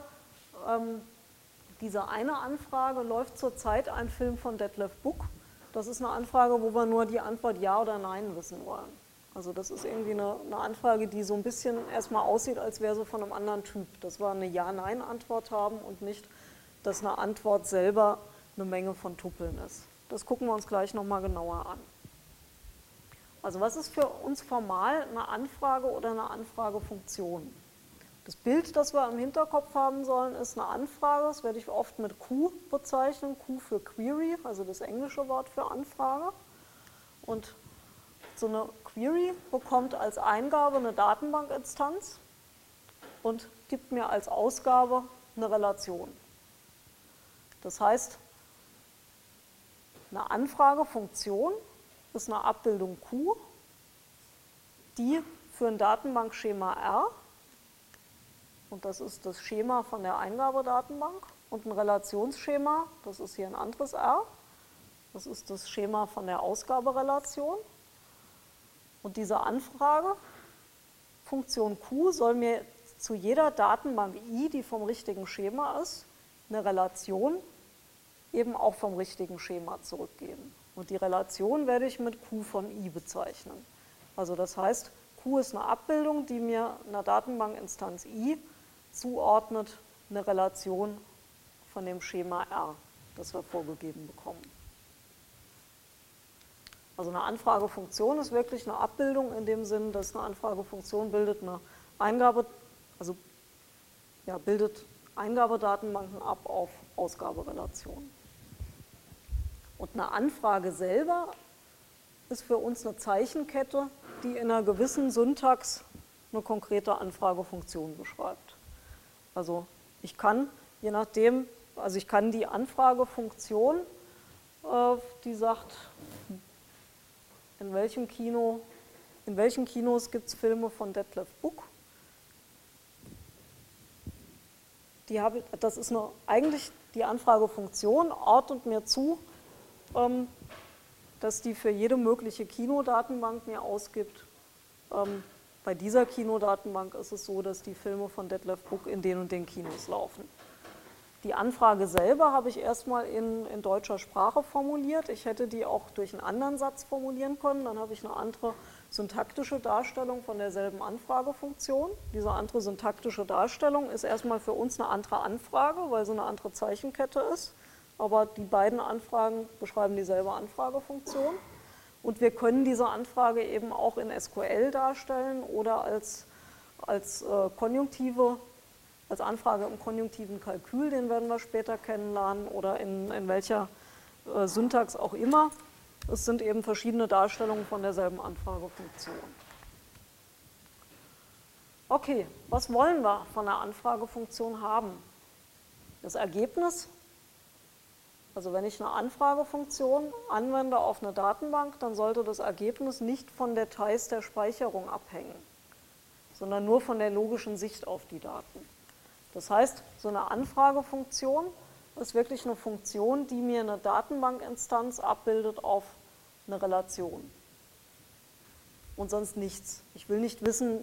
eine Anfrage läuft zurzeit ein Film von Detlef Buck. Das ist eine Anfrage, wo wir nur die Antwort Ja oder Nein wissen wollen. Also das ist irgendwie eine Anfrage, die so ein bisschen erstmal aussieht, als wäre sie von einem anderen Typ. Dass wir eine Ja-Nein-Antwort haben und nicht, dass eine Antwort selber eine Menge von Tuppeln ist. Das gucken wir uns gleich nochmal genauer an. Also was ist für uns formal eine Anfrage oder eine Anfragefunktion? Das Bild, das wir im Hinterkopf haben sollen, ist eine Anfrage. Das werde ich oft mit Q bezeichnen. Q für Query, also das englische Wort für Anfrage. Und so eine Query bekommt als Eingabe eine Datenbankinstanz und gibt mir als Ausgabe eine Relation. Das heißt, eine Anfragefunktion ist eine Abbildung Q, die für ein Datenbankschema R, und das ist das Schema von der Eingabedatenbank, und ein Relationsschema, das ist hier ein anderes R, das ist das Schema von der Ausgaberelation. Und diese Anfragefunktion Q soll mir zu jeder Datenbank I, die vom richtigen Schema ist, eine Relation eben auch vom richtigen Schema zurückgeben. Und die Relation werde ich mit Q von I bezeichnen. Also das heißt, Q ist eine Abbildung, die mir einer Datenbankinstanz I zuordnet, eine Relation von dem Schema R, das wir vorgegeben bekommen. Also eine Anfragefunktion ist wirklich eine Abbildung in dem Sinn, dass eine Anfragefunktion bildet eine Eingabe, also ja, bildet Eingabedatenbanken ab auf Ausgaberelationen. Und eine Anfrage selber ist für uns eine Zeichenkette, die in einer gewissen Syntax eine konkrete Anfragefunktion beschreibt. Also ich kann, je nachdem, also ich kann die Anfragefunktion, die sagt, in welchen Kinos gibt es Filme von Detlef Buck. Das ist eigentlich die Anfragefunktion, ordnet mir zu, dass die für jede mögliche Kinodatenbank mir ausgibt. Bei dieser Kinodatenbank ist es so, dass die Filme von Detlef Buck in den und den Kinos laufen. Die Anfrage selber habe ich erstmal in deutscher Sprache formuliert. Ich hätte die auch durch einen anderen Satz formulieren können. Dann habe ich eine andere syntaktische Darstellung von derselben Anfragefunktion. Diese andere syntaktische Darstellung ist erstmal für uns eine andere Anfrage, weil sie eine andere Zeichenkette ist. Aber die beiden Anfragen beschreiben dieselbe Anfragefunktion. Und wir können diese Anfrage eben auch in SQL darstellen oder als Konjunktive, als Anfrage im konjunktiven Kalkül, den werden wir später kennenlernen, oder in welcher Syntax auch immer. Es sind eben verschiedene Darstellungen von derselben Anfragefunktion. Okay, was wollen wir von der Anfragefunktion haben? Das Ergebnis, also wenn ich eine Anfragefunktion anwende auf eine Datenbank, dann sollte das Ergebnis nicht von Details der Speicherung abhängen, sondern nur von der logischen Sicht auf die Daten. Das heißt, so eine Anfragefunktion ist wirklich eine Funktion, die mir eine Datenbankinstanz abbildet auf eine Relation. Und sonst nichts. Ich will nicht wissen,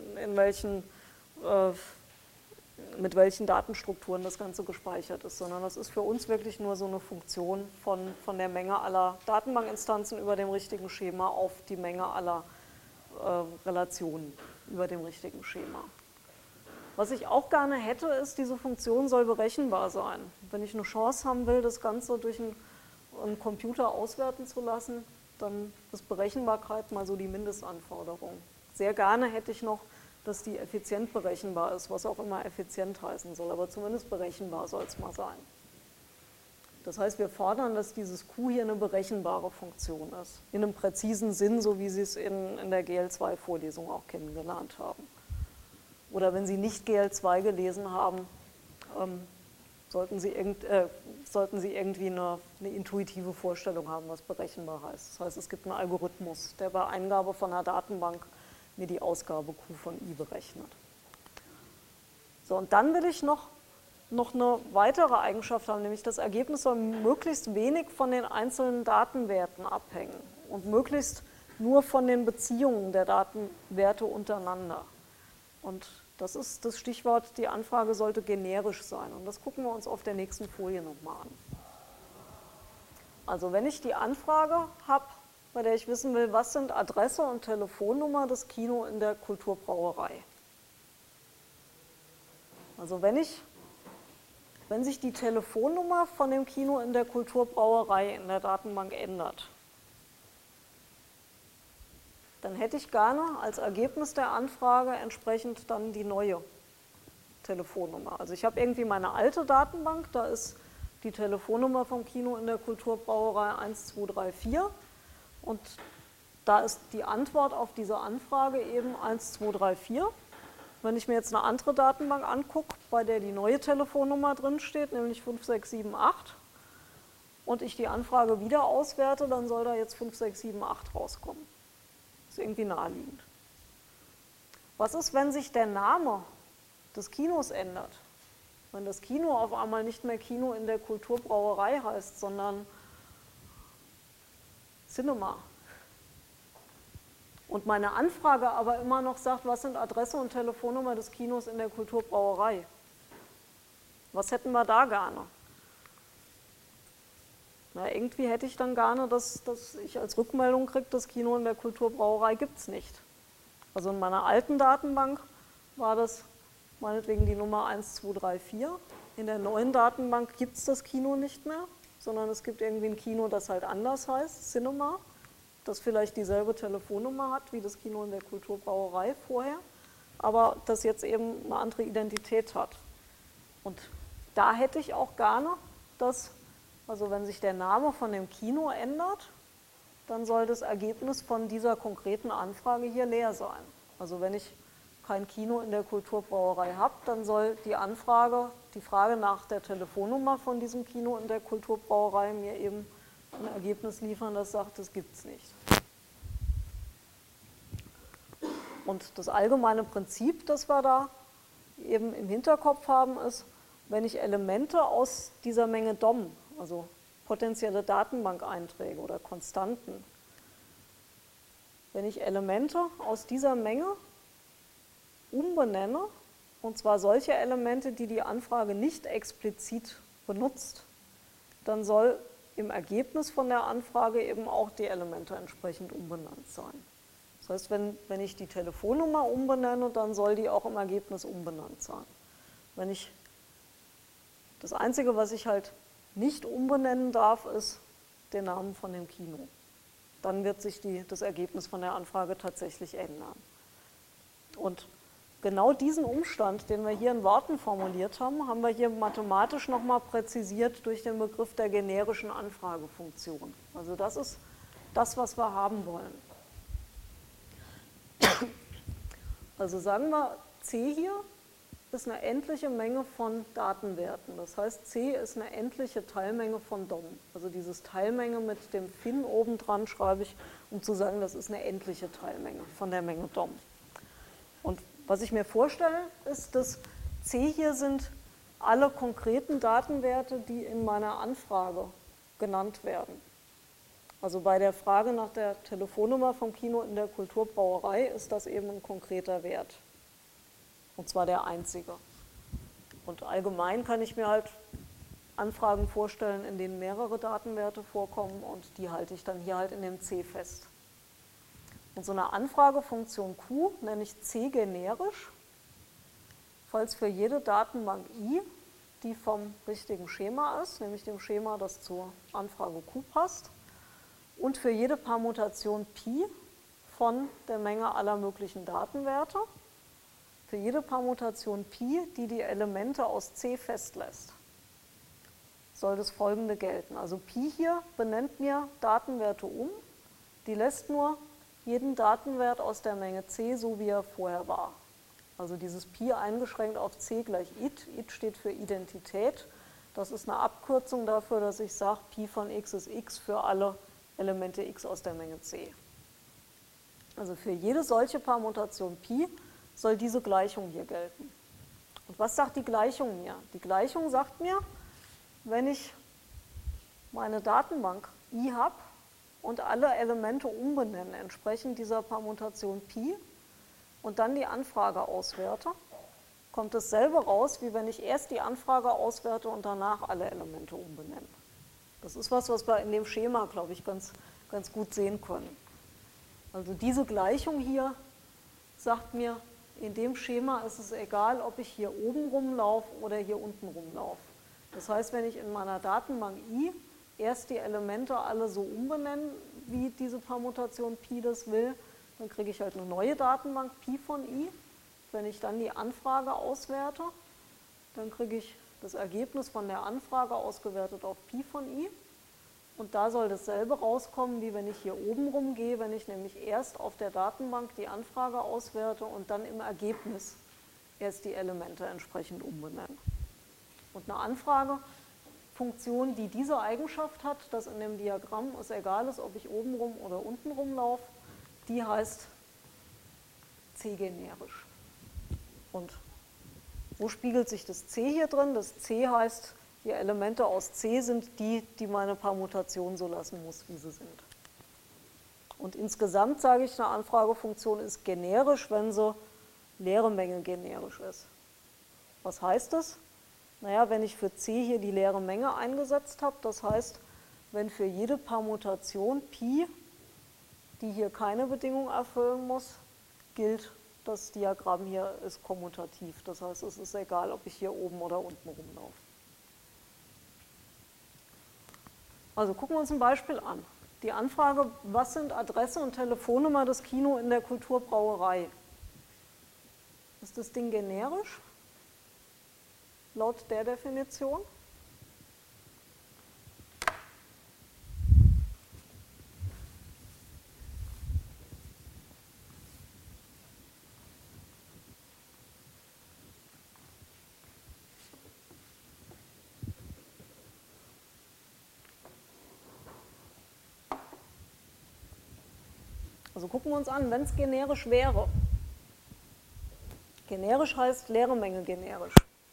mit welchen Datenstrukturen das Ganze gespeichert ist, sondern das ist für uns wirklich nur so eine Funktion von der Menge aller Datenbankinstanzen über dem richtigen Schema auf die Menge aller Relationen über dem richtigen Schema. Was ich auch gerne hätte, ist, diese Funktion soll berechenbar sein. Wenn ich eine Chance haben will, das Ganze durch einen Computer auswerten zu lassen, dann ist Berechenbarkeit mal so die Mindestanforderung. Sehr gerne hätte ich noch, dass die effizient berechenbar ist, was auch immer effizient heißen soll, aber zumindest berechenbar soll es mal sein. Das heißt, wir fordern, dass dieses Q hier eine berechenbare Funktion ist, in einem präzisen Sinn, so wie Sie es in der GL2-Vorlesung auch kennengelernt haben. Oder wenn Sie nicht GL2 gelesen haben, sollten Sie irgendwie eine intuitive Vorstellung haben, was berechenbar heißt. Das heißt, es gibt einen Algorithmus, der bei Eingabe von einer Datenbank mir die Ausgabe Q von I berechnet. So, und dann will ich noch eine weitere Eigenschaft haben, nämlich das Ergebnis soll möglichst wenig von den einzelnen Datenwerten abhängen und möglichst nur von den Beziehungen der Datenwerte untereinander. Und das ist das Stichwort, die Anfrage sollte generisch sein. Und das gucken wir uns auf der nächsten Folie nochmal an. Also wenn ich die Anfrage habe, bei der ich wissen will, was sind Adresse und Telefonnummer des Kino in der Kulturbrauerei. Also wenn sich die Telefonnummer von dem Kino in der Kulturbrauerei in der Datenbank ändert, dann hätte ich gerne als Ergebnis der Anfrage entsprechend dann die neue Telefonnummer. Also ich habe irgendwie meine alte Datenbank, da ist die Telefonnummer vom Kino in der Kulturbrauerei 1234 und da ist die Antwort auf diese Anfrage eben 1234. Wenn ich mir jetzt eine andere Datenbank angucke, bei der die neue Telefonnummer drin steht, nämlich 5678, und ich die Anfrage wieder auswerte, dann soll da jetzt 5678 rauskommen. Das ist irgendwie naheliegend. Was ist, wenn sich der Name des Kinos ändert? Wenn das Kino auf einmal nicht mehr Kino in der Kulturbrauerei heißt, sondern Cinema. Und meine Anfrage aber immer noch sagt, was sind Adresse und Telefonnummer des Kinos in der Kulturbrauerei? Was hätten wir da gerne? Na, irgendwie hätte ich dann gerne, dass ich als Rückmeldung kriege, das Kino in der Kulturbrauerei gibt es nicht. Also in meiner alten Datenbank war das meinetwegen die Nummer 1234. In der neuen Datenbank gibt es das Kino nicht mehr, sondern es gibt irgendwie ein Kino, das halt anders heißt, Cinema, das vielleicht dieselbe Telefonnummer hat wie das Kino in der Kulturbrauerei vorher, aber das jetzt eben eine andere Identität hat. Und da hätte ich auch gerne, dass, also wenn sich der Name von dem Kino ändert, dann soll das Ergebnis von dieser konkreten Anfrage hier leer sein. Also wenn ich kein Kino in der Kulturbrauerei habe, dann soll die Anfrage, die Frage nach der Telefonnummer von diesem Kino in der Kulturbrauerei mir eben ein Ergebnis liefern, das sagt, das gibt es nicht. Und das allgemeine Prinzip, das wir da eben im Hinterkopf haben, ist, wenn ich Elemente aus dieser Menge DOM, also potenzielle Datenbankeinträge oder Konstanten, wenn ich Elemente aus dieser Menge umbenenne, und zwar solche Elemente, die die Anfrage nicht explizit benutzt, dann soll im Ergebnis von der Anfrage eben auch die Elemente entsprechend umbenannt sein. Das heißt, wenn ich die Telefonnummer umbenenne, dann soll die auch im Ergebnis umbenannt sein. Das Einzige, was ich halt nicht umbenennen darf, ist den Namen von dem Kino. Dann wird sich das Ergebnis von der Anfrage tatsächlich ändern. Und genau diesen Umstand, den wir hier in Worten formuliert haben, haben wir hier mathematisch nochmal präzisiert durch den Begriff der generischen Anfragefunktion. Also das ist das, was wir haben wollen. Also sagen wir, C hier ist eine endliche Menge von Datenwerten. Das heißt, C ist eine endliche Teilmenge von DOM. Also dieses Teilmenge mit dem Fin obendran schreibe ich, um zu sagen, das ist eine endliche Teilmenge von der Menge DOM. Und was ich mir vorstelle, ist, dass C hier sind alle konkreten Datenwerte, die in meiner Anfrage genannt werden. Also bei der Frage nach der Telefonnummer vom Kino in der Kulturbrauerei ist das eben ein konkreter Wert. Und zwar der einzige. Und allgemein kann ich mir halt Anfragen vorstellen, in denen mehrere Datenwerte vorkommen und die halte ich dann hier halt in dem C fest. Und so eine Anfragefunktion Q nenne ich C generisch, falls für jede Datenbank I, die vom richtigen Schema ist, nämlich dem Schema, das zur Anfrage Q passt, und für jede Permutation Pi von der Menge aller möglichen Datenwerte, für jede Permutation Pi, die die Elemente aus C festlässt, soll das Folgende gelten. Also Pi hier benennt mir Datenwerte um, die lässt nur jeden Datenwert aus der Menge C, so wie er vorher war. Also dieses Pi eingeschränkt auf C gleich id. Id steht für Identität. Das ist eine Abkürzung dafür, dass ich sage, Pi von x ist x für alle Elemente x aus der Menge C. Also für jede solche Permutation Pi soll diese Gleichung hier gelten. Und was sagt die Gleichung mir? Die Gleichung sagt mir, wenn ich meine Datenbank I habe und alle Elemente umbenenne, entsprechend dieser Permutation Pi, und dann die Anfrage auswerte, kommt dasselbe raus, wie wenn ich erst die Anfrage auswerte und danach alle Elemente umbenenne. Das ist was wir in dem Schema, glaube ich, ganz gut sehen können. Also diese Gleichung hier sagt mir, in dem Schema ist es egal, ob ich hier oben rumlaufe oder hier unten rumlaufe. Das heißt, wenn ich in meiner Datenbank I erst die Elemente alle so umbenennen, wie diese Permutation Pi das will, dann kriege ich halt eine neue Datenbank Pi von I. Wenn ich dann die Anfrage auswerte, dann kriege ich das Ergebnis von der Anfrage ausgewertet auf Pi von i. Und da soll dasselbe rauskommen, wie wenn ich hier oben rumgehe, wenn ich nämlich erst auf der Datenbank die Anfrage auswerte und dann im Ergebnis erst die Elemente entsprechend umbenenne. Und eine Anfragefunktion, die diese Eigenschaft hat, dass in dem Diagramm es egal ist, ob ich oben rum oder unten rumlaufe, die heißt C-generisch. Und wo spiegelt sich das C hier drin? Das C heißt, die Elemente aus C sind die, die meine Permutation so lassen muss, wie sie sind. Und insgesamt sage ich, eine Anfragefunktion ist generisch, wenn sie leere Menge generisch ist. Was heißt das? Naja, wenn ich für C hier die leere Menge eingesetzt habe, das heißt, wenn für jede Permutation Pi, die hier keine Bedingung erfüllen muss, gilt, das Diagramm hier ist kommutativ. Das heißt, es ist egal, ob ich hier oben oder unten rumlaufe. Also gucken wir uns ein Beispiel an. Die Anfrage, was sind Adresse und Telefonnummer des Kino in der Kulturbrauerei? Ist das Ding generisch? Laut der Definition? Also gucken wir uns an, wenn es generisch wäre. Generisch heißt leere Menge generisch.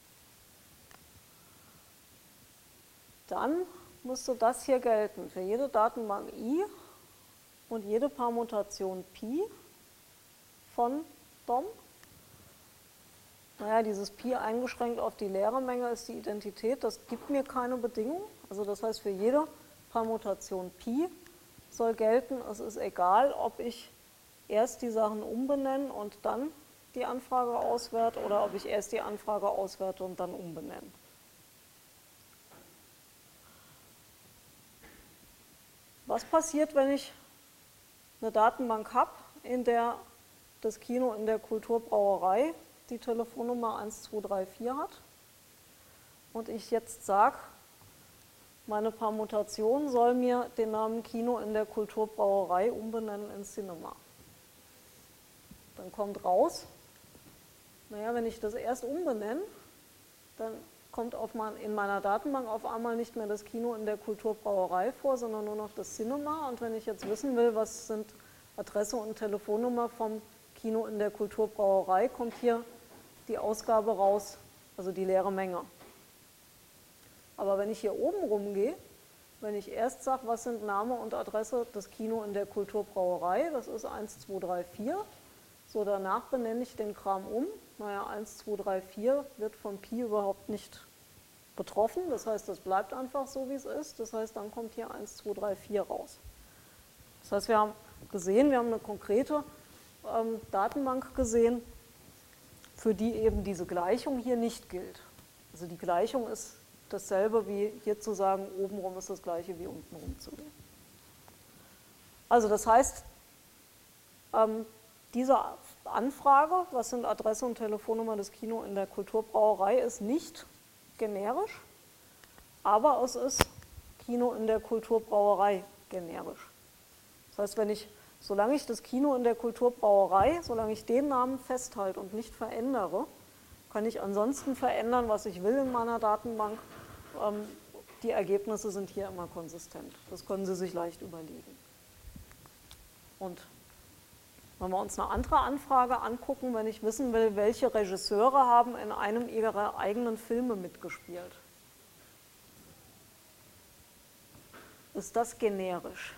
Dann müsste das hier gelten für jede Datenbank i und jede Permutation Pi von DOM. Naja, dieses Pi eingeschränkt auf die leere Menge ist die Identität, das gibt mir keine Bedingung. Also das heißt, für jede Permutation Pi soll gelten, es ist egal, ob ich erst die Sachen umbenenne und dann die Anfrage auswerte oder ob ich erst die Anfrage auswerte und dann umbenenne. Was passiert, wenn ich eine Datenbank habe, in der das Kino in der Kulturbrauerei die Telefonnummer 1234 hat und ich jetzt sage, meine Permutation soll mir den Namen Kino in der Kulturbrauerei umbenennen in Cinema. Dann kommt raus, naja, wenn ich das erst umbenenne, dann kommt in meiner Datenbank auf einmal nicht mehr das Kino in der Kulturbrauerei vor, sondern nur noch das Cinema. Und wenn ich jetzt wissen will, was sind Adresse und Telefonnummer vom Kino in der Kulturbrauerei, kommt hier die Ausgabe raus, also die leere Menge. Aber wenn ich hier oben rumgehe, wenn ich erst sage, was sind Name und Adresse des Kino in der Kulturbrauerei, das ist 1234, so danach benenne ich den Kram um. Naja, 1234 wird von Pi überhaupt nicht betroffen, das heißt, das bleibt einfach so, wie es ist. Das heißt, dann kommt hier 1234 raus. Das heißt, wir haben gesehen, wir haben eine konkrete Datenbank gesehen, für die eben diese Gleichung hier nicht gilt. Also die Gleichung ist dasselbe wie hier zu sagen, obenrum ist das gleiche wie untenrum zu gehen. Also das heißt, diese Anfrage, was sind Adresse und Telefonnummer des Kino in der Kulturbrauerei, ist nicht generisch, aber es ist Kino in der Kulturbrauerei generisch. Das heißt, solange ich das Kino in der Kulturbrauerei, solange ich den Namen festhalte und nicht verändere, kann ich ansonsten verändern, was ich will in meiner Datenbank. Die Ergebnisse sind hier immer konsistent. Das können Sie sich leicht überlegen. Und wenn wir uns eine andere Anfrage angucken, wenn ich wissen will, welche Regisseure haben in einem ihrer eigenen Filme mitgespielt, ist das generisch?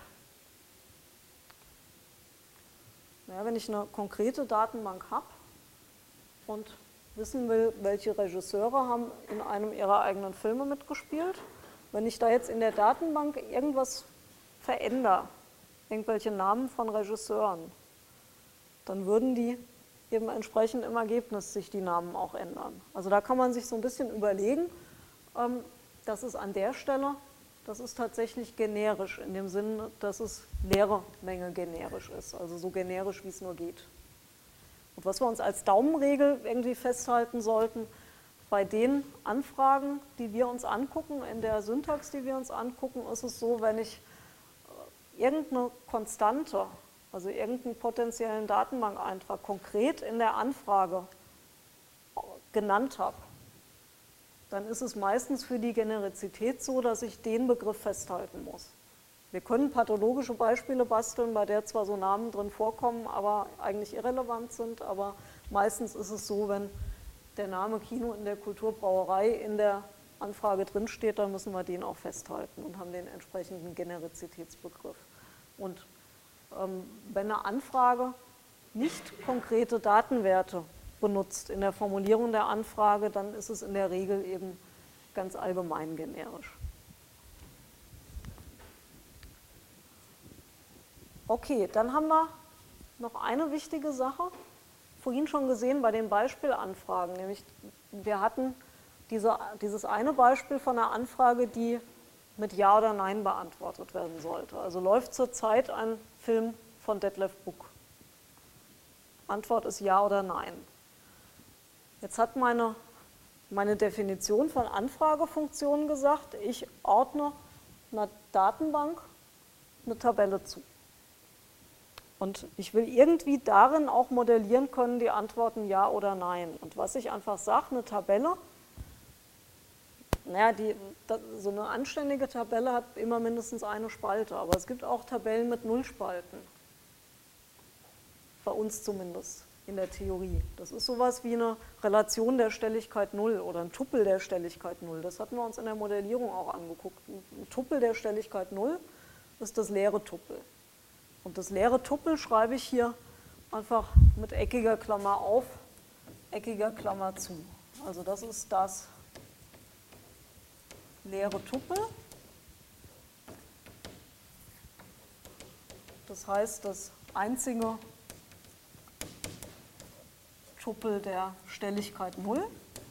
Naja, wenn ich eine konkrete Datenbank habe und wissen will, welche Regisseure haben in einem ihrer eigenen Filme mitgespielt, wenn ich da jetzt in der Datenbank irgendwas verändere, irgendwelche Namen von Regisseuren, dann würden die eben entsprechend im Ergebnis sich die Namen auch ändern. Also da kann man sich so ein bisschen überlegen, dass es an der Stelle, das ist tatsächlich generisch, in dem Sinne, dass es leere Menge generisch ist, also so generisch, wie es nur geht. Und was wir uns als Daumenregel irgendwie festhalten sollten, bei den Anfragen, die wir uns angucken, in der Syntax, die wir uns angucken, ist es so, wenn ich irgendeine Konstante, also irgendeinen potenziellen Datenbankeintrag konkret in der Anfrage genannt habe, dann ist es meistens für die Generizität so, dass ich den Begriff festhalten muss. Wir können pathologische Beispiele basteln, bei der zwar so Namen drin vorkommen, aber eigentlich irrelevant sind, aber meistens ist es so, wenn der Name Kino in der Kulturbrauerei in der Anfrage drin steht, dann müssen wir den auch festhalten und haben den entsprechenden Generizitätsbegriff. Und wenn eine Anfrage nicht konkrete Datenwerte benutzt in der Formulierung der Anfrage, dann ist es in der Regel eben ganz allgemein generisch. Okay, dann haben wir noch eine wichtige Sache, vorhin schon gesehen bei den Beispielanfragen, nämlich wir hatten dieses eine Beispiel von einer Anfrage, die mit Ja oder Nein beantwortet werden sollte. Also läuft zurzeit ein Film von Detlef Buck. Antwort ist Ja oder Nein. Jetzt hat meine Definition von Anfragefunktionen gesagt, ich ordne einer Datenbank eine Tabelle zu. Und ich will irgendwie darin auch modellieren können, die Antworten Ja oder Nein. Und was ich einfach sage, eine Tabelle, naja, so eine anständige Tabelle hat immer mindestens eine Spalte, aber es gibt auch Tabellen mit 0 Spalten. Bei uns zumindest, in der Theorie. Das ist sowas wie eine Relation der Stelligkeit 0 oder ein Tuppel der Stelligkeit 0. Das hatten wir uns in der Modellierung auch angeguckt. Ein Tuppel der Stelligkeit 0 ist das leere Tuppel. Und das leere Tuppel schreibe ich hier einfach mit eckiger Klammer auf, eckiger Klammer zu. Also das ist das leere Tuppel. Das heißt, das einzige Tuppel der Stelligkeit 0.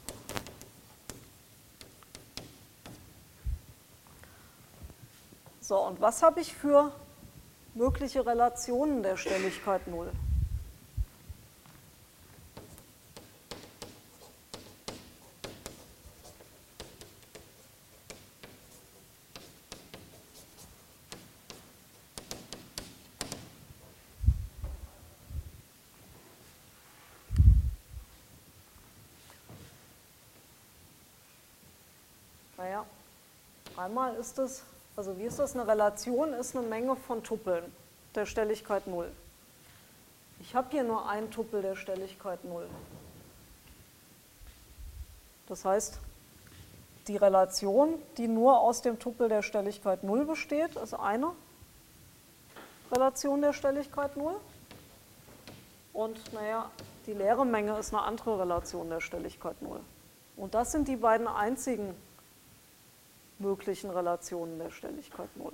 So, und was habe ich für mögliche Relationen der Stelligkeit 0? Naja, einmal ist es, also wie ist das? Eine Relation ist eine Menge von Tuppeln der Stelligkeit 0. Ich habe hier nur ein Tuppel der Stelligkeit 0. Das heißt, die Relation, die nur aus dem Tuppel der Stelligkeit 0 besteht, ist eine Relation der Stelligkeit 0. Und naja, die leere Menge ist eine andere Relation der Stelligkeit 0. Und das sind die beiden einzigen möglichen Relationen der Stelligkeit 0.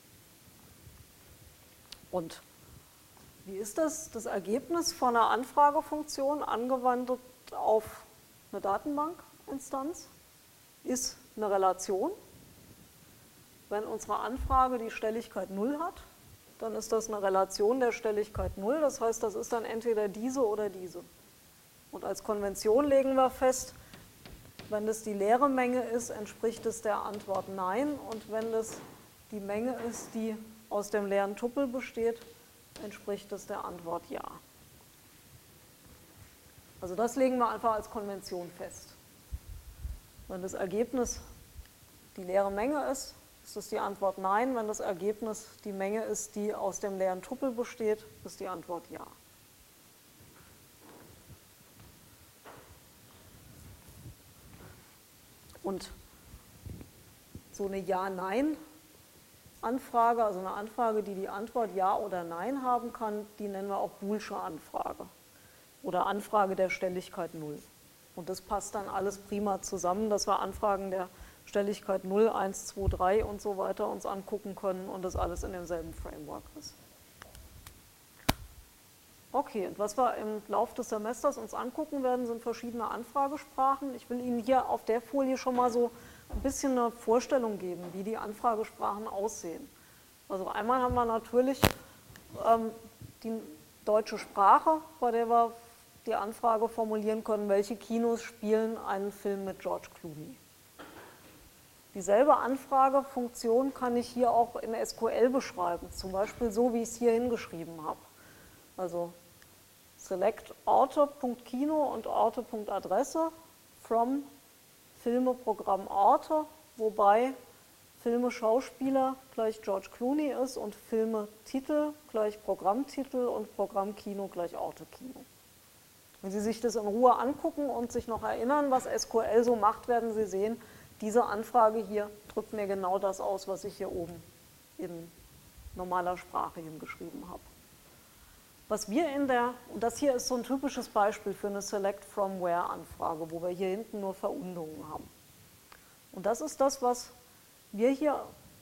Und wie ist das? Das Ergebnis von einer Anfragefunktion angewandt auf eine Datenbankinstanz ist eine Relation. Wenn unsere Anfrage die Stelligkeit 0 hat, dann ist das eine Relation der Stelligkeit 0. Das heißt, das ist dann entweder diese oder diese. Und als Konvention legen wir fest, wenn das die leere Menge ist, entspricht es der Antwort Nein. Und wenn das die Menge ist, die aus dem leeren Tuppel besteht, entspricht es der Antwort Ja. Also das legen wir einfach als Konvention fest. Wenn das Ergebnis die leere Menge ist, ist es die Antwort Nein. Wenn das Ergebnis die Menge ist, die aus dem leeren Tuppel besteht, ist die Antwort Ja. Und so eine Ja-Nein-Anfrage, also eine Anfrage, die die Antwort Ja oder Nein haben kann, die nennen wir auch boolsche Anfrage oder Anfrage der Stelligkeit 0. Und das passt dann alles prima zusammen, dass wir Anfragen der Stelligkeit 0, 1, 2, 3 und so weiter uns angucken können und das alles in demselben Framework ist. Okay, und was wir im Laufe des Semesters uns angucken werden, sind verschiedene Anfragesprachen. Ich will Ihnen hier auf der Folie schon mal so ein bisschen eine Vorstellung geben, wie die Anfragesprachen aussehen. Also einmal haben wir natürlich die deutsche Sprache, bei der wir die Anfrage formulieren können, welche Kinos spielen einen Film mit George Clooney. Dieselbe Anfragefunktion kann ich hier auch in SQL beschreiben, zum Beispiel so, wie ich es hier hingeschrieben habe. Also select Orte.kino und Orte.adresse from Filme-Programm Orte, wobei Filme Schauspieler gleich George Clooney ist und Filme Titel gleich Programmtitel und Programmkino gleich Orte Kino. Wenn Sie sich das in Ruhe angucken und sich noch erinnern, was SQL so macht, werden Sie sehen, diese Anfrage hier drückt mir genau das aus, was ich hier oben in normaler Sprache hingeschrieben habe. Was wir und das hier ist so ein typisches Beispiel für eine Select-from-Where-Anfrage, wo wir hier hinten nur Verundungen haben. Und das ist das, was wir hier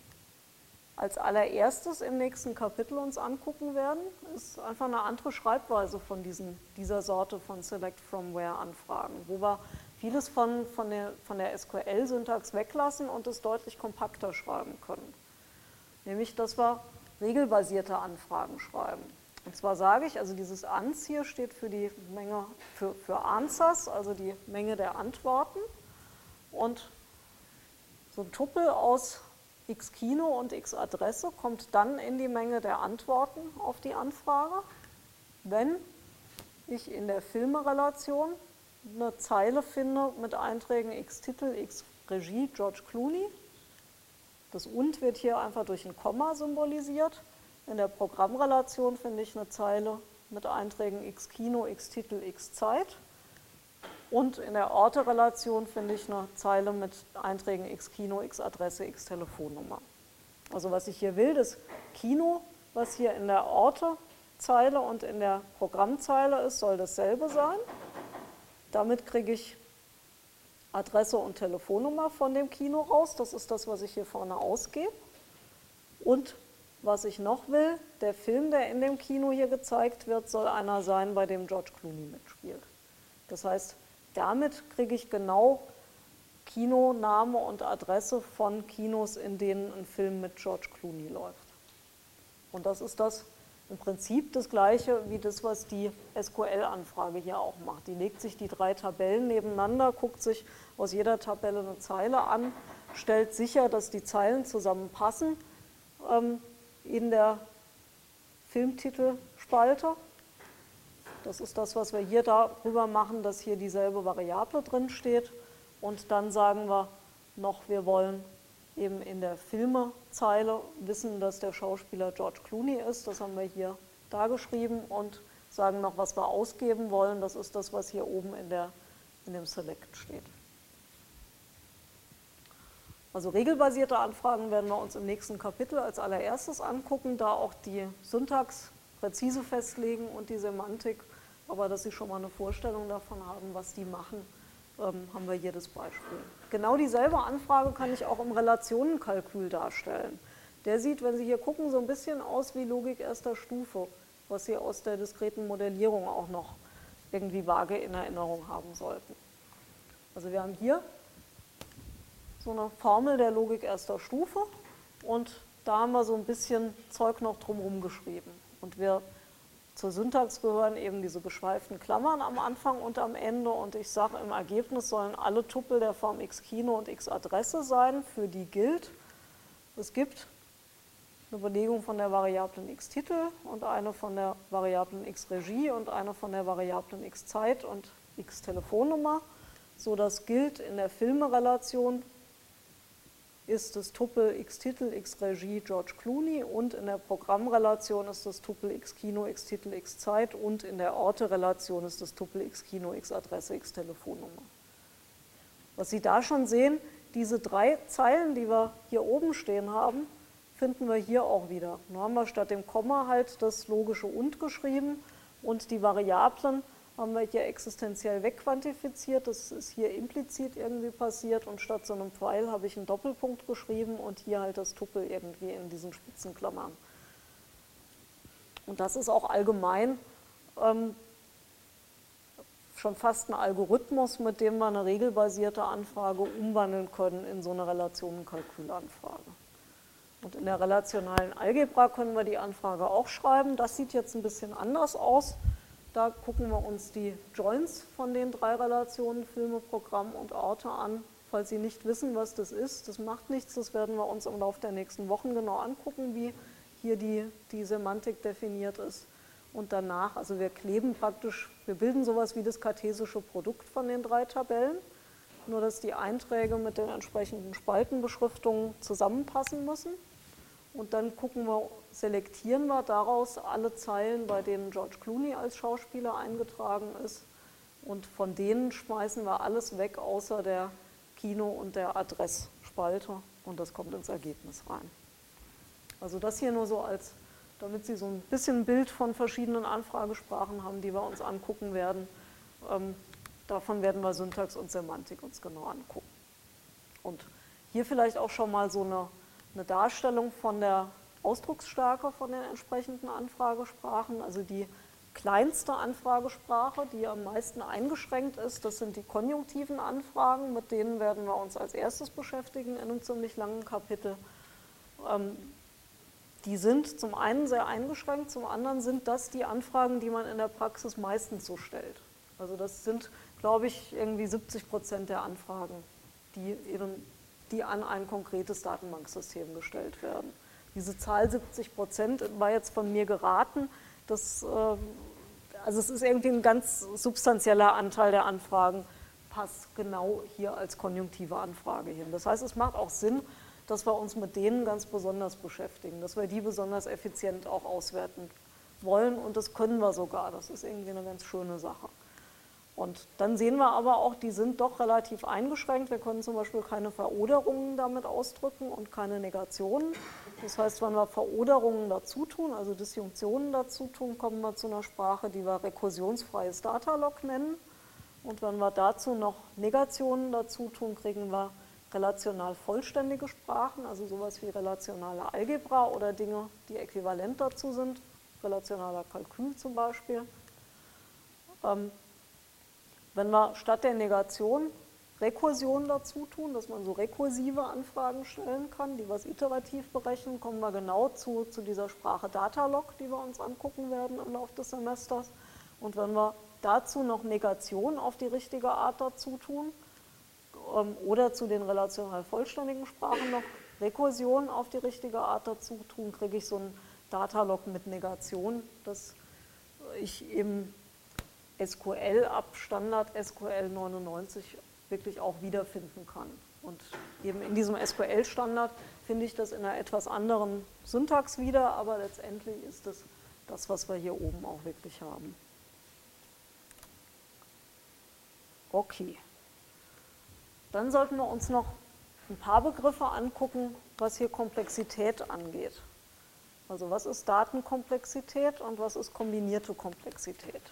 als allererstes im nächsten Kapitel uns angucken werden, ist einfach eine andere Schreibweise von dieser Sorte von Select-from-Where-Anfragen, wo wir vieles von der SQL-Syntax weglassen und es deutlich kompakter schreiben können. Nämlich, dass wir regelbasierte Anfragen schreiben. Und zwar sage ich, also dieses ans hier steht für die Menge, für Answers, also die Menge der Antworten. Und so ein Tuppel aus x Kino und x Adresse kommt dann in die Menge der Antworten auf die Anfrage, wenn ich in der Filmerelation eine Zeile finde mit Einträgen x Titel, x Regie, George Clooney. Das und wird hier einfach durch ein Komma symbolisiert. In der Programmrelation finde ich eine Zeile mit Einträgen x Kino, x Titel, x Zeit. Und in der Orte-Relation finde ich eine Zeile mit Einträgen x Kino, x Adresse, x Telefonnummer. Also was ich hier will, das Kino, was hier in der Orte-Zeile und in der Programmzeile ist, soll dasselbe sein. Damit kriege ich Adresse und Telefonnummer von dem Kino raus. Das ist das, was ich hier vorne ausgebe. Und was ich noch will, der Film, der in dem Kino hier gezeigt wird, soll einer sein, bei dem George Clooney mitspielt. Das heißt, damit kriege ich genau Kinoname und Adresse von Kinos, in denen ein Film mit George Clooney läuft. Und das ist das im Prinzip das Gleiche wie das, was die SQL-Anfrage hier auch macht. Die legt sich die 3 Tabellen nebeneinander, guckt sich aus jeder Tabelle eine Zeile an, stellt sicher, dass die Zeilen zusammenpassen in der Filmtitelspalte. Das ist das, was wir hier darüber machen, dass hier dieselbe Variable drin steht. Und dann sagen wir noch, wir wollen eben in der Filmezeile wissen, dass der Schauspieler George Clooney ist. Das haben wir hier dargeschrieben und sagen noch, was wir ausgeben wollen. Das ist das, was hier oben in dem Select steht. Also regelbasierte Anfragen werden wir uns im nächsten Kapitel als allererstes angucken, da auch die Syntax präzise festlegen und die Semantik. Aber dass Sie schon mal eine Vorstellung davon haben, was die machen, haben wir hier das Beispiel. Genau dieselbe Anfrage kann ich auch im Relationenkalkül darstellen. Der sieht, wenn Sie hier gucken, so ein bisschen aus wie Logik erster Stufe, was Sie aus der diskreten Modellierung auch noch irgendwie vage in Erinnerung haben sollten. Also wir haben hier so eine Formel der Logik erster Stufe und da haben wir so ein bisschen Zeug noch drumherum geschrieben. Und zur Syntax gehören eben diese geschweiften Klammern am Anfang und am Ende und ich sage, im Ergebnis sollen alle Tuppel der Form x Kino und x Adresse sein, für die gilt, es gibt eine Belegung von der Variablen x Titel und eine von der Variablen x Regie und eine von der Variablen x Zeit und x Telefonnummer, so dass gilt in der Filmerelation ist das Tuppel x Titel, x Regie, George Clooney und in der Programmrelation ist das Tuppel x Kino, x Titel, x Zeit und in der Orte-Relation ist das Tuppel x Kino, x Adresse, x Telefonnummer. Was Sie da schon sehen, diese 3 Zeilen, die wir hier oben stehen haben, finden wir hier auch wieder. Nun haben wir statt dem Komma halt das logische und geschrieben und die Variablen haben wir hier existenziell wegquantifiziert, das ist hier implizit irgendwie passiert und statt so einem Pfeil habe ich einen Doppelpunkt geschrieben und hier halt das Tuppel irgendwie in diesen Spitzenklammern. Und das ist auch allgemein schon fast ein Algorithmus, mit dem wir eine regelbasierte Anfrage umwandeln können in so eine Relationenkalkulanfrage. Und in der relationalen Algebra können wir die Anfrage auch schreiben. Das sieht jetzt ein bisschen anders aus. Da gucken wir uns die Joins von den 3 Relationen, Filme, Programm und Orte an. Falls Sie nicht wissen, was das ist, das macht nichts, das werden wir uns im Laufe der nächsten Wochen genau angucken, wie hier die Semantik definiert ist. Und danach, also wir kleben praktisch, wir bilden sowas wie das kartesische Produkt von den 3 Tabellen, nur dass die Einträge mit den entsprechenden Spaltenbeschriftungen zusammenpassen müssen. Und dann selektieren wir daraus alle Zeilen, bei denen George Clooney als Schauspieler eingetragen ist. Und von denen schmeißen wir alles weg, außer der Kino- und der Adressspalte. Und das kommt ins Ergebnis rein. Also das hier nur so damit Sie so ein bisschen ein Bild von verschiedenen Anfragesprachen haben, die wir uns angucken werden. Davon werden wir Syntax und Semantik uns genau angucken. Und hier vielleicht auch schon mal so eine Darstellung von der Ausdrucksstärke von den entsprechenden Anfragesprachen. Also die kleinste Anfragesprache, die am meisten eingeschränkt ist, das sind die konjunktiven Anfragen, mit denen werden wir uns als erstes beschäftigen in einem ziemlich langen Kapitel. Die sind zum einen sehr eingeschränkt, zum anderen sind das die Anfragen, die man in der Praxis meistens so stellt. Also das sind, glaube ich, irgendwie 70% der Anfragen, die an ein konkretes Datenbanksystem gestellt werden. Diese Zahl 70% war jetzt von mir geraten. Also es ist irgendwie ein ganz substanzieller Anteil der Anfragen, passt genau hier als konjunktive Anfrage hin. Das heißt, es macht auch Sinn, dass wir uns mit denen ganz besonders beschäftigen, dass wir die besonders effizient auch auswerten wollen und das können wir sogar. Das ist irgendwie eine ganz schöne Sache. Und dann sehen wir aber auch, die sind doch relativ eingeschränkt. Wir können zum Beispiel keine Veroderungen damit ausdrücken und keine Negationen. Das heißt, wenn wir Veroderungen dazu tun, also Disjunktionen dazu tun, kommen wir zu einer Sprache, die wir rekursionsfreies Datalog nennen. Und wenn wir dazu noch Negationen dazu tun, kriegen wir relational vollständige Sprachen, also sowas wie relationale Algebra oder Dinge, die äquivalent dazu sind, relationaler Kalkül zum Beispiel. Wenn wir statt der Negation Rekursion dazu tun, dass man so rekursive Anfragen stellen kann, die was iterativ berechnen, kommen wir genau zu dieser Sprache Datalog, die wir uns angucken werden im Laufe des Semesters. Und wenn wir dazu noch Negation auf die richtige Art dazu tun, oder zu den relational vollständigen Sprachen noch Rekursion auf die richtige Art dazu tun, kriege ich so ein Datalog mit Negation, das ich im SQL ab Standard SQL 99 wirklich auch wiederfinden kann. Und eben in diesem SQL-Standard finde ich das in einer etwas anderen Syntax wieder, aber letztendlich ist es das, was wir hier oben auch wirklich haben. Okay. Dann sollten wir uns noch ein paar Begriffe angucken, was hier Komplexität angeht. Also was ist Datenkomplexität und was ist kombinierte Komplexität?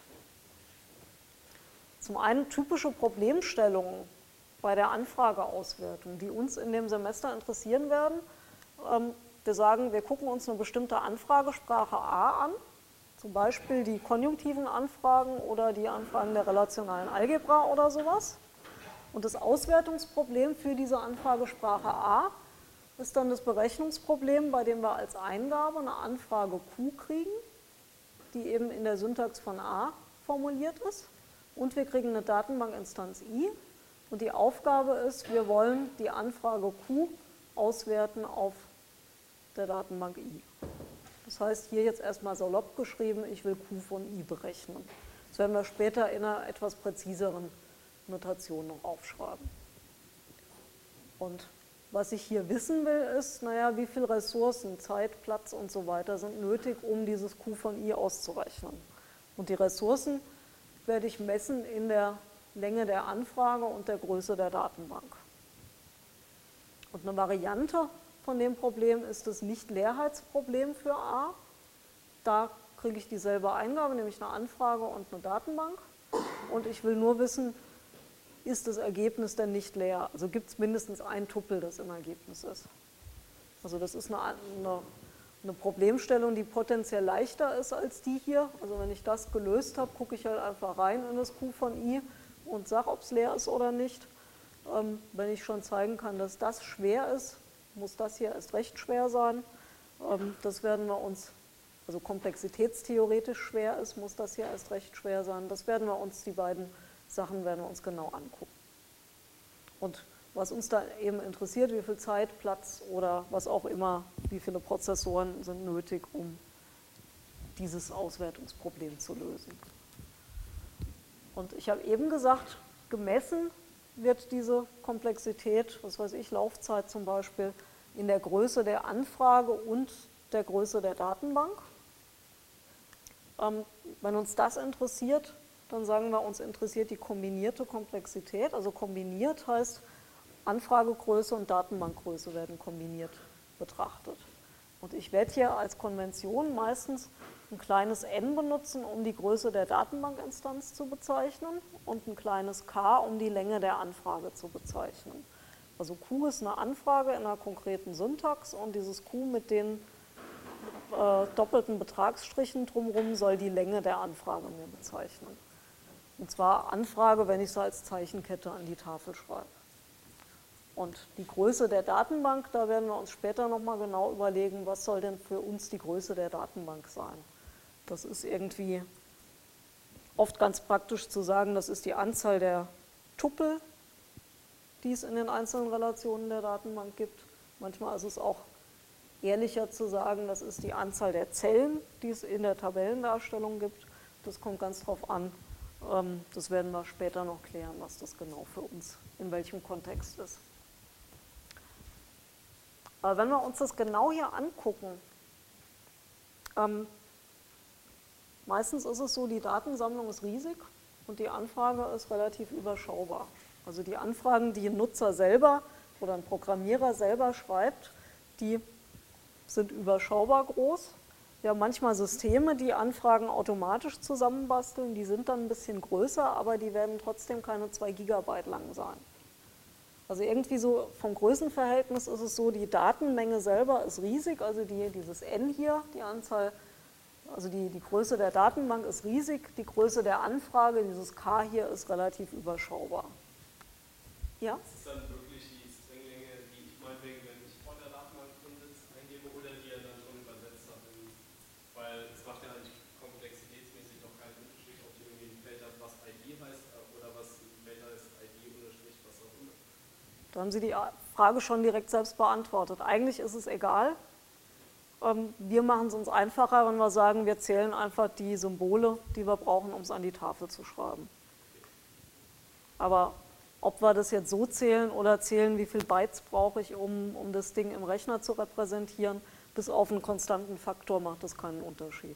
Zum einen typische Problemstellungen bei der Anfrageauswertung, die uns in dem Semester interessieren werden. Wir sagen, wir gucken uns eine bestimmte Anfragesprache A an, zum Beispiel die konjunktiven Anfragen oder die Anfragen der relationalen Algebra oder sowas. Und das Auswertungsproblem für diese Anfragesprache A ist dann das Berechnungsproblem, bei dem wir als Eingabe eine Anfrage Q kriegen, die eben in der Syntax von A formuliert ist. Und wir kriegen eine Datenbankinstanz I. Und die Aufgabe ist, wir wollen die Anfrage Q auswerten auf der Datenbank I. Das heißt, hier jetzt erstmal salopp geschrieben, ich will Q von I berechnen. Das werden wir später in einer etwas präziseren Notation noch aufschreiben. Und was ich hier wissen will, ist, naja, wie viele Ressourcen, Zeit, Platz und so weiter sind nötig, um dieses Q von I auszurechnen. Und die Ressourcen werde ich messen in der Länge der Anfrage und der Größe der Datenbank. Und eine Variante von dem Problem ist das Nicht-Leerheitsproblem für A. Da kriege ich dieselbe Eingabe, nämlich eine Anfrage und eine Datenbank. Und ich will nur wissen, ist das Ergebnis denn nicht leer? Also gibt es mindestens ein Tupel, das im Ergebnis ist. Also das ist eine Problemstellung, die potenziell leichter ist als die hier. Also wenn ich das gelöst habe, gucke ich halt einfach rein in das Q von I und sage, ob es leer ist oder nicht. Wenn ich schon zeigen kann, dass das schwer ist, muss das hier erst recht schwer sein. Das werden wir uns also komplexitätstheoretisch schwer ist, muss das hier erst recht schwer sein. Das werden wir uns, die beiden Sachen werden wir uns genau angucken. Und was uns da eben interessiert, wie viel Zeit, Platz oder was auch immer, wie viele Prozessoren sind nötig, um dieses Auswertungsproblem zu lösen. Und ich habe eben gesagt, gemessen wird diese Komplexität, was weiß ich, Laufzeit zum Beispiel, in der Größe der Anfrage und der Größe der Datenbank. Wenn uns das interessiert, dann sagen wir, uns interessiert die kombinierte Komplexität. Also kombiniert heißt, Anfragegröße und Datenbankgröße werden kombiniert betrachtet. Und ich werde hier als Konvention meistens ein kleines n benutzen, um die Größe der Datenbankinstanz zu bezeichnen und ein kleines k, um die Länge der Anfrage zu bezeichnen. Also Q ist eine Anfrage in einer konkreten Syntax und dieses Q mit den doppelten Betragsstrichen drumherum soll die Länge der Anfrage mir bezeichnen. Und zwar Anfrage, wenn ich sie als Zeichenkette an die Tafel schreibe. Und die Größe der Datenbank, da werden wir uns später nochmal genau überlegen, was soll denn für uns die Größe der Datenbank sein. Das ist irgendwie oft ganz praktisch zu sagen, das ist die Anzahl der Tupel, die es in den einzelnen Relationen der Datenbank gibt. Manchmal ist es auch ehrlicher zu sagen, das ist die Anzahl der Zellen, die es in der Tabellendarstellung gibt. Das kommt ganz drauf an. Das werden wir später noch klären, was das genau für uns in welchem Kontext ist. Aber wenn wir uns das genau hier angucken, meistens ist es so, die Datensammlung ist riesig und die Anfrage ist relativ überschaubar. Also die Anfragen, die ein Nutzer selber oder ein Programmierer selber schreibt, die sind überschaubar groß. Wir haben manchmal Systeme, die Anfragen automatisch zusammenbasteln, die sind dann ein bisschen größer, aber die werden trotzdem keine 2 Gigabyte lang sein. Also irgendwie so vom Größenverhältnis ist es so, die Datenmenge selber ist riesig, also dieses n hier, die Anzahl, also die Größe der Datenbank ist riesig, die Größe der Anfrage, dieses k hier, ist relativ überschaubar. Ja? Ist es dann wirklich die Stringlänge, die ich meinetwegen, wenn ich vor der Datenbank drin sitze, eingebe oder die er dann schon übersetzt hat? Weil es macht ja eigentlich komplexitätsmäßig noch keinen Unterschied, ob die irgendwie ein Feld hat, was ID heißt oder was ein Feld heißt, ID unterstrich, was auch immer. Da haben Sie die Frage schon direkt selbst beantwortet. Eigentlich ist es egal. Wir machen es uns einfacher, wenn wir sagen, wir zählen einfach die Symbole, die wir brauchen, um es an die Tafel zu schreiben. Aber ob wir das jetzt so zählen oder zählen, wie viel Bytes brauche ich, um das Ding im Rechner zu repräsentieren, bis auf einen konstanten Faktor macht das keinen Unterschied.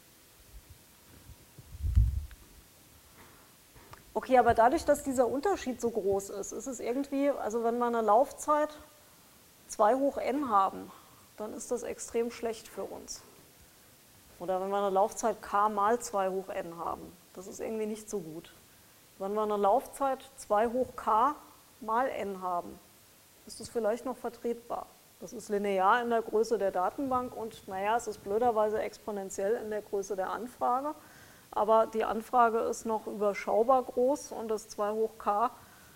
Okay, aber dadurch, dass dieser Unterschied so groß ist, ist es irgendwie, also wenn wir eine Laufzeit 2 hoch n haben, dann ist das extrem schlecht für uns. Oder wenn wir eine Laufzeit k mal 2 hoch n haben, das ist irgendwie nicht so gut. Wenn wir eine Laufzeit 2 hoch k mal n haben, ist das vielleicht noch vertretbar. Das ist linear in der Größe der Datenbank und naja, es ist blöderweise exponentiell in der Größe der Anfrage. Aber die Anfrage ist noch überschaubar groß und das 2 hoch k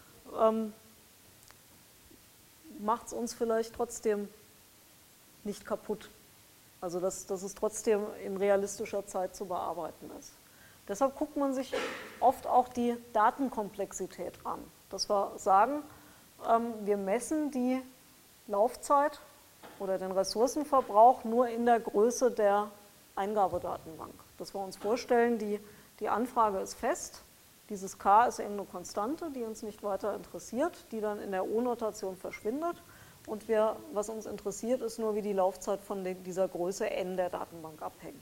macht es uns vielleicht trotzdem nicht kaputt. Also dass es trotzdem in realistischer Zeit zu bearbeiten ist. Deshalb guckt man sich oft auch die Datenkomplexität an. Dass wir sagen, wir messen die Laufzeit oder den Ressourcenverbrauch nur in der Größe der Eingabedatenbank. Dass wir uns vorstellen, die Anfrage ist fest, dieses k ist irgendeine Konstante, die uns nicht weiter interessiert, die dann in der O-Notation verschwindet und was uns interessiert, ist nur, wie die Laufzeit von dieser Größe n der Datenbank abhängt.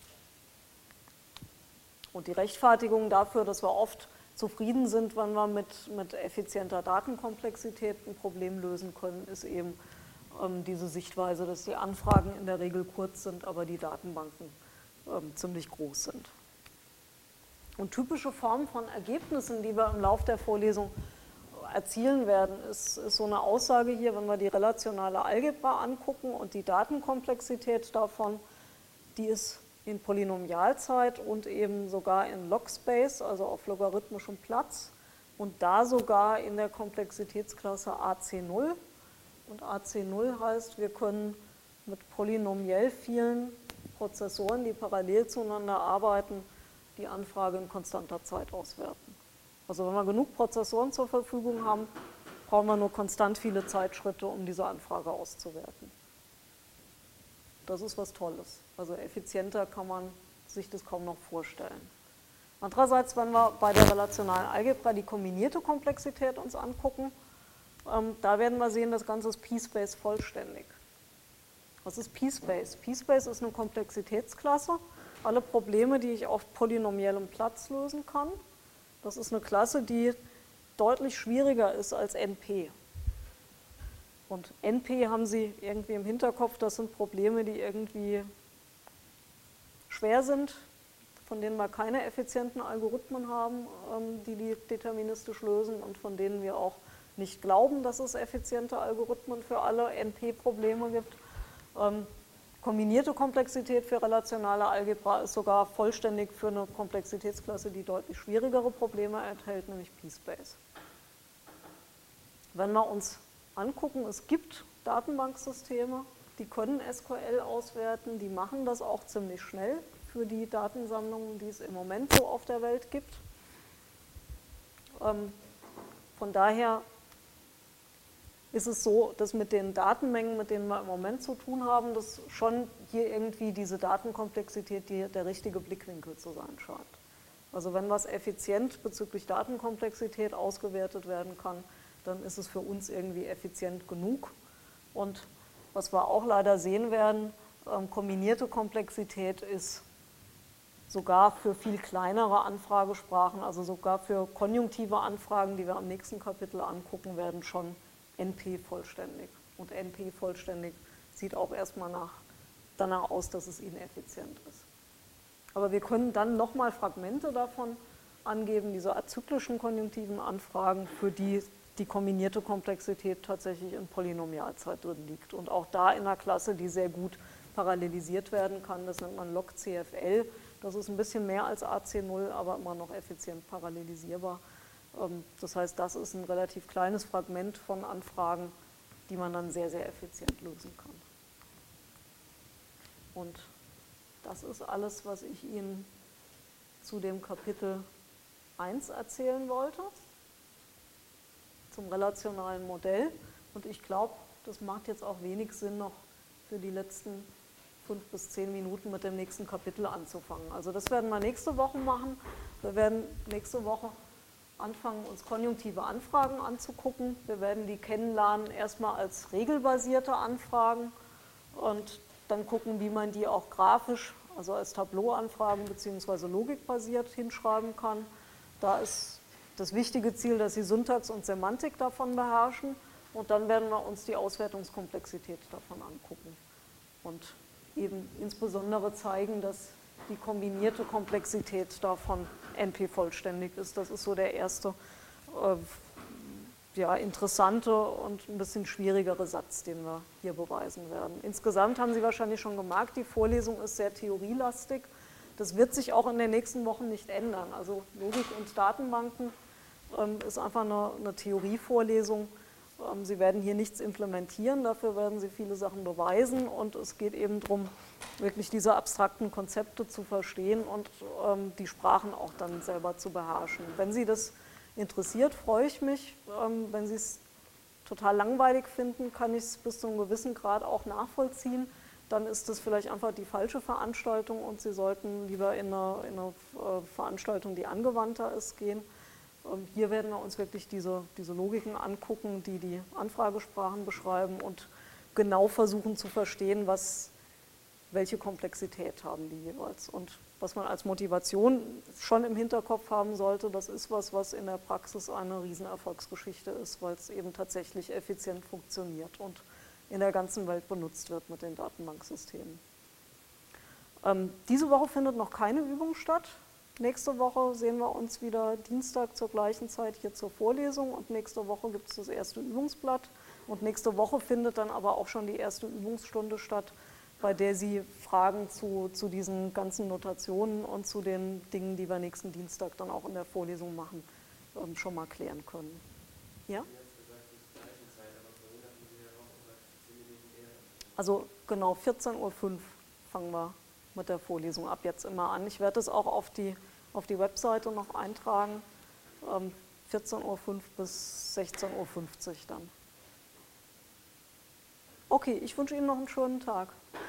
Und die Rechtfertigung dafür, dass wir oft zufrieden sind, wenn wir mit effizienter Datenkomplexität ein Problem lösen können, ist eben diese Sichtweise, dass die Anfragen in der Regel kurz sind, aber die Datenbanken ziemlich groß sind. Und typische Formen von Ergebnissen, die wir im Laufe der Vorlesung erzielen werden, ist so eine Aussage hier, wenn wir die relationale Algebra angucken und die Datenkomplexität davon, die ist in Polynomialzeit und eben sogar in Logspace, also auf logarithmischem Platz und da sogar in der Komplexitätsklasse AC0. Und AC0 heißt, wir können mit polynomiell vielen Prozessoren, die parallel zueinander arbeiten, die Anfrage in konstanter Zeit auswerten. Also wenn wir genug Prozessoren zur Verfügung haben, brauchen wir nur konstant viele Zeitschritte, um diese Anfrage auszuwerten. Das ist was Tolles. Also effizienter kann man sich das kaum noch vorstellen. Andererseits, wenn wir bei der relationalen Algebra die kombinierte Komplexität uns angucken, da werden wir sehen, das Ganze ist P-Space vollständig. Was ist P-Space? P-Space ist eine Komplexitätsklasse. Alle Probleme, die ich auf polynomiellem Platz lösen kann, das ist eine Klasse, die deutlich schwieriger ist als NP. Und NP haben Sie irgendwie im Hinterkopf, das sind Probleme, die irgendwie schwer sind, von denen wir keine effizienten Algorithmen haben, die die deterministisch lösen und von denen wir auch nicht glauben, dass es effiziente Algorithmen für alle NP-Probleme gibt. Kombinierte Komplexität für relationale Algebra ist sogar vollständig für eine Komplexitätsklasse, die deutlich schwierigere Probleme enthält, nämlich P-Space. Wenn wir uns angucken, es gibt Datenbanksysteme, die können SQL auswerten, die machen das auch ziemlich schnell für die Datensammlungen, die es im Moment so auf der Welt gibt. Von daher ist es so, dass mit den Datenmengen, mit denen wir im Moment zu tun haben, dass schon hier irgendwie diese Datenkomplexität der richtige Blickwinkel zu sein scheint. Also wenn was effizient bezüglich Datenkomplexität ausgewertet werden kann, dann ist es für uns irgendwie effizient genug. Und was wir auch leider sehen werden, kombinierte Komplexität ist sogar für viel kleinere Anfragesprachen, also sogar für konjunktive Anfragen, die wir am nächsten Kapitel angucken werden, schon NP-vollständig. Und NP-vollständig sieht auch erstmal danach aus, dass es ineffizient ist. Aber wir können dann nochmal Fragmente davon angeben, diese azyklischen konjunktiven Anfragen, für die die kombinierte Komplexität tatsächlich in Polynomialzeit drin liegt. Und auch da in einer Klasse, die sehr gut parallelisiert werden kann, das nennt man log-CFL. Das ist ein bisschen mehr als AC0, aber immer noch effizient parallelisierbar. Das heißt, das ist ein relativ kleines Fragment von Anfragen, die man dann sehr, sehr effizient lösen kann. Und das ist alles, was ich Ihnen zu dem Kapitel 1 erzählen wollte, zum relationalen Modell. Und ich glaube, das macht jetzt auch wenig Sinn, noch für die letzten 5 bis 10 Minuten mit dem nächsten Kapitel anzufangen. Also das werden wir nächste Woche machen. Wir werden nächste Woche anfangen, uns konjunktive Anfragen anzugucken. Wir werden die kennenlernen erstmal als regelbasierte Anfragen und dann gucken, wie man die auch grafisch, also als Tableauanfragen bzw. logikbasiert hinschreiben kann. Da ist das wichtige Ziel, dass Sie Syntax und Semantik davon beherrschen und dann werden wir uns die Auswertungskomplexität davon angucken und eben insbesondere zeigen, dass die kombinierte Komplexität davon NP-vollständig ist. Das ist so der erste interessante und ein bisschen schwierigere Satz, den wir hier beweisen werden. Insgesamt haben Sie wahrscheinlich schon gemerkt, die Vorlesung ist sehr theorielastig. Das wird sich auch in den nächsten Wochen nicht ändern. Also Logik und Datenbanken ist einfach eine Theorievorlesung. Sie werden hier nichts implementieren, dafür werden Sie viele Sachen beweisen und es geht eben darum, wirklich diese abstrakten Konzepte zu verstehen und die Sprachen auch dann selber zu beherrschen. Wenn Sie das interessiert, freue ich mich. Wenn Sie es total langweilig finden, kann ich es bis zu einem gewissen Grad auch nachvollziehen. Dann ist das vielleicht einfach die falsche Veranstaltung und Sie sollten lieber in eine Veranstaltung, die angewandter ist, gehen. Hier werden wir uns wirklich diese Logiken angucken, die die Anfragesprachen beschreiben und genau versuchen zu verstehen, welche Komplexität haben die jeweils. Und was man als Motivation schon im Hinterkopf haben sollte, das ist was in der Praxis eine Riesenerfolgsgeschichte ist, weil es eben tatsächlich effizient funktioniert und in der ganzen Welt benutzt wird mit den Datenbanksystemen. Diese Woche findet noch keine Übung statt. Nächste Woche sehen wir uns wieder Dienstag zur gleichen Zeit hier zur Vorlesung und nächste Woche gibt es das erste Übungsblatt und nächste Woche findet dann aber auch schon die erste Übungsstunde statt, bei der Sie Fragen zu diesen ganzen Notationen und zu den Dingen, die wir nächsten Dienstag dann auch in der Vorlesung machen, schon mal klären können. Ja? Also genau, 14:05 Uhr fangen wir mit der Vorlesung ab jetzt immer an. Ich werde es auch auf die Webseite noch eintragen, 14:05 Uhr bis 16:50 Uhr dann. Okay, ich wünsche Ihnen noch einen schönen Tag.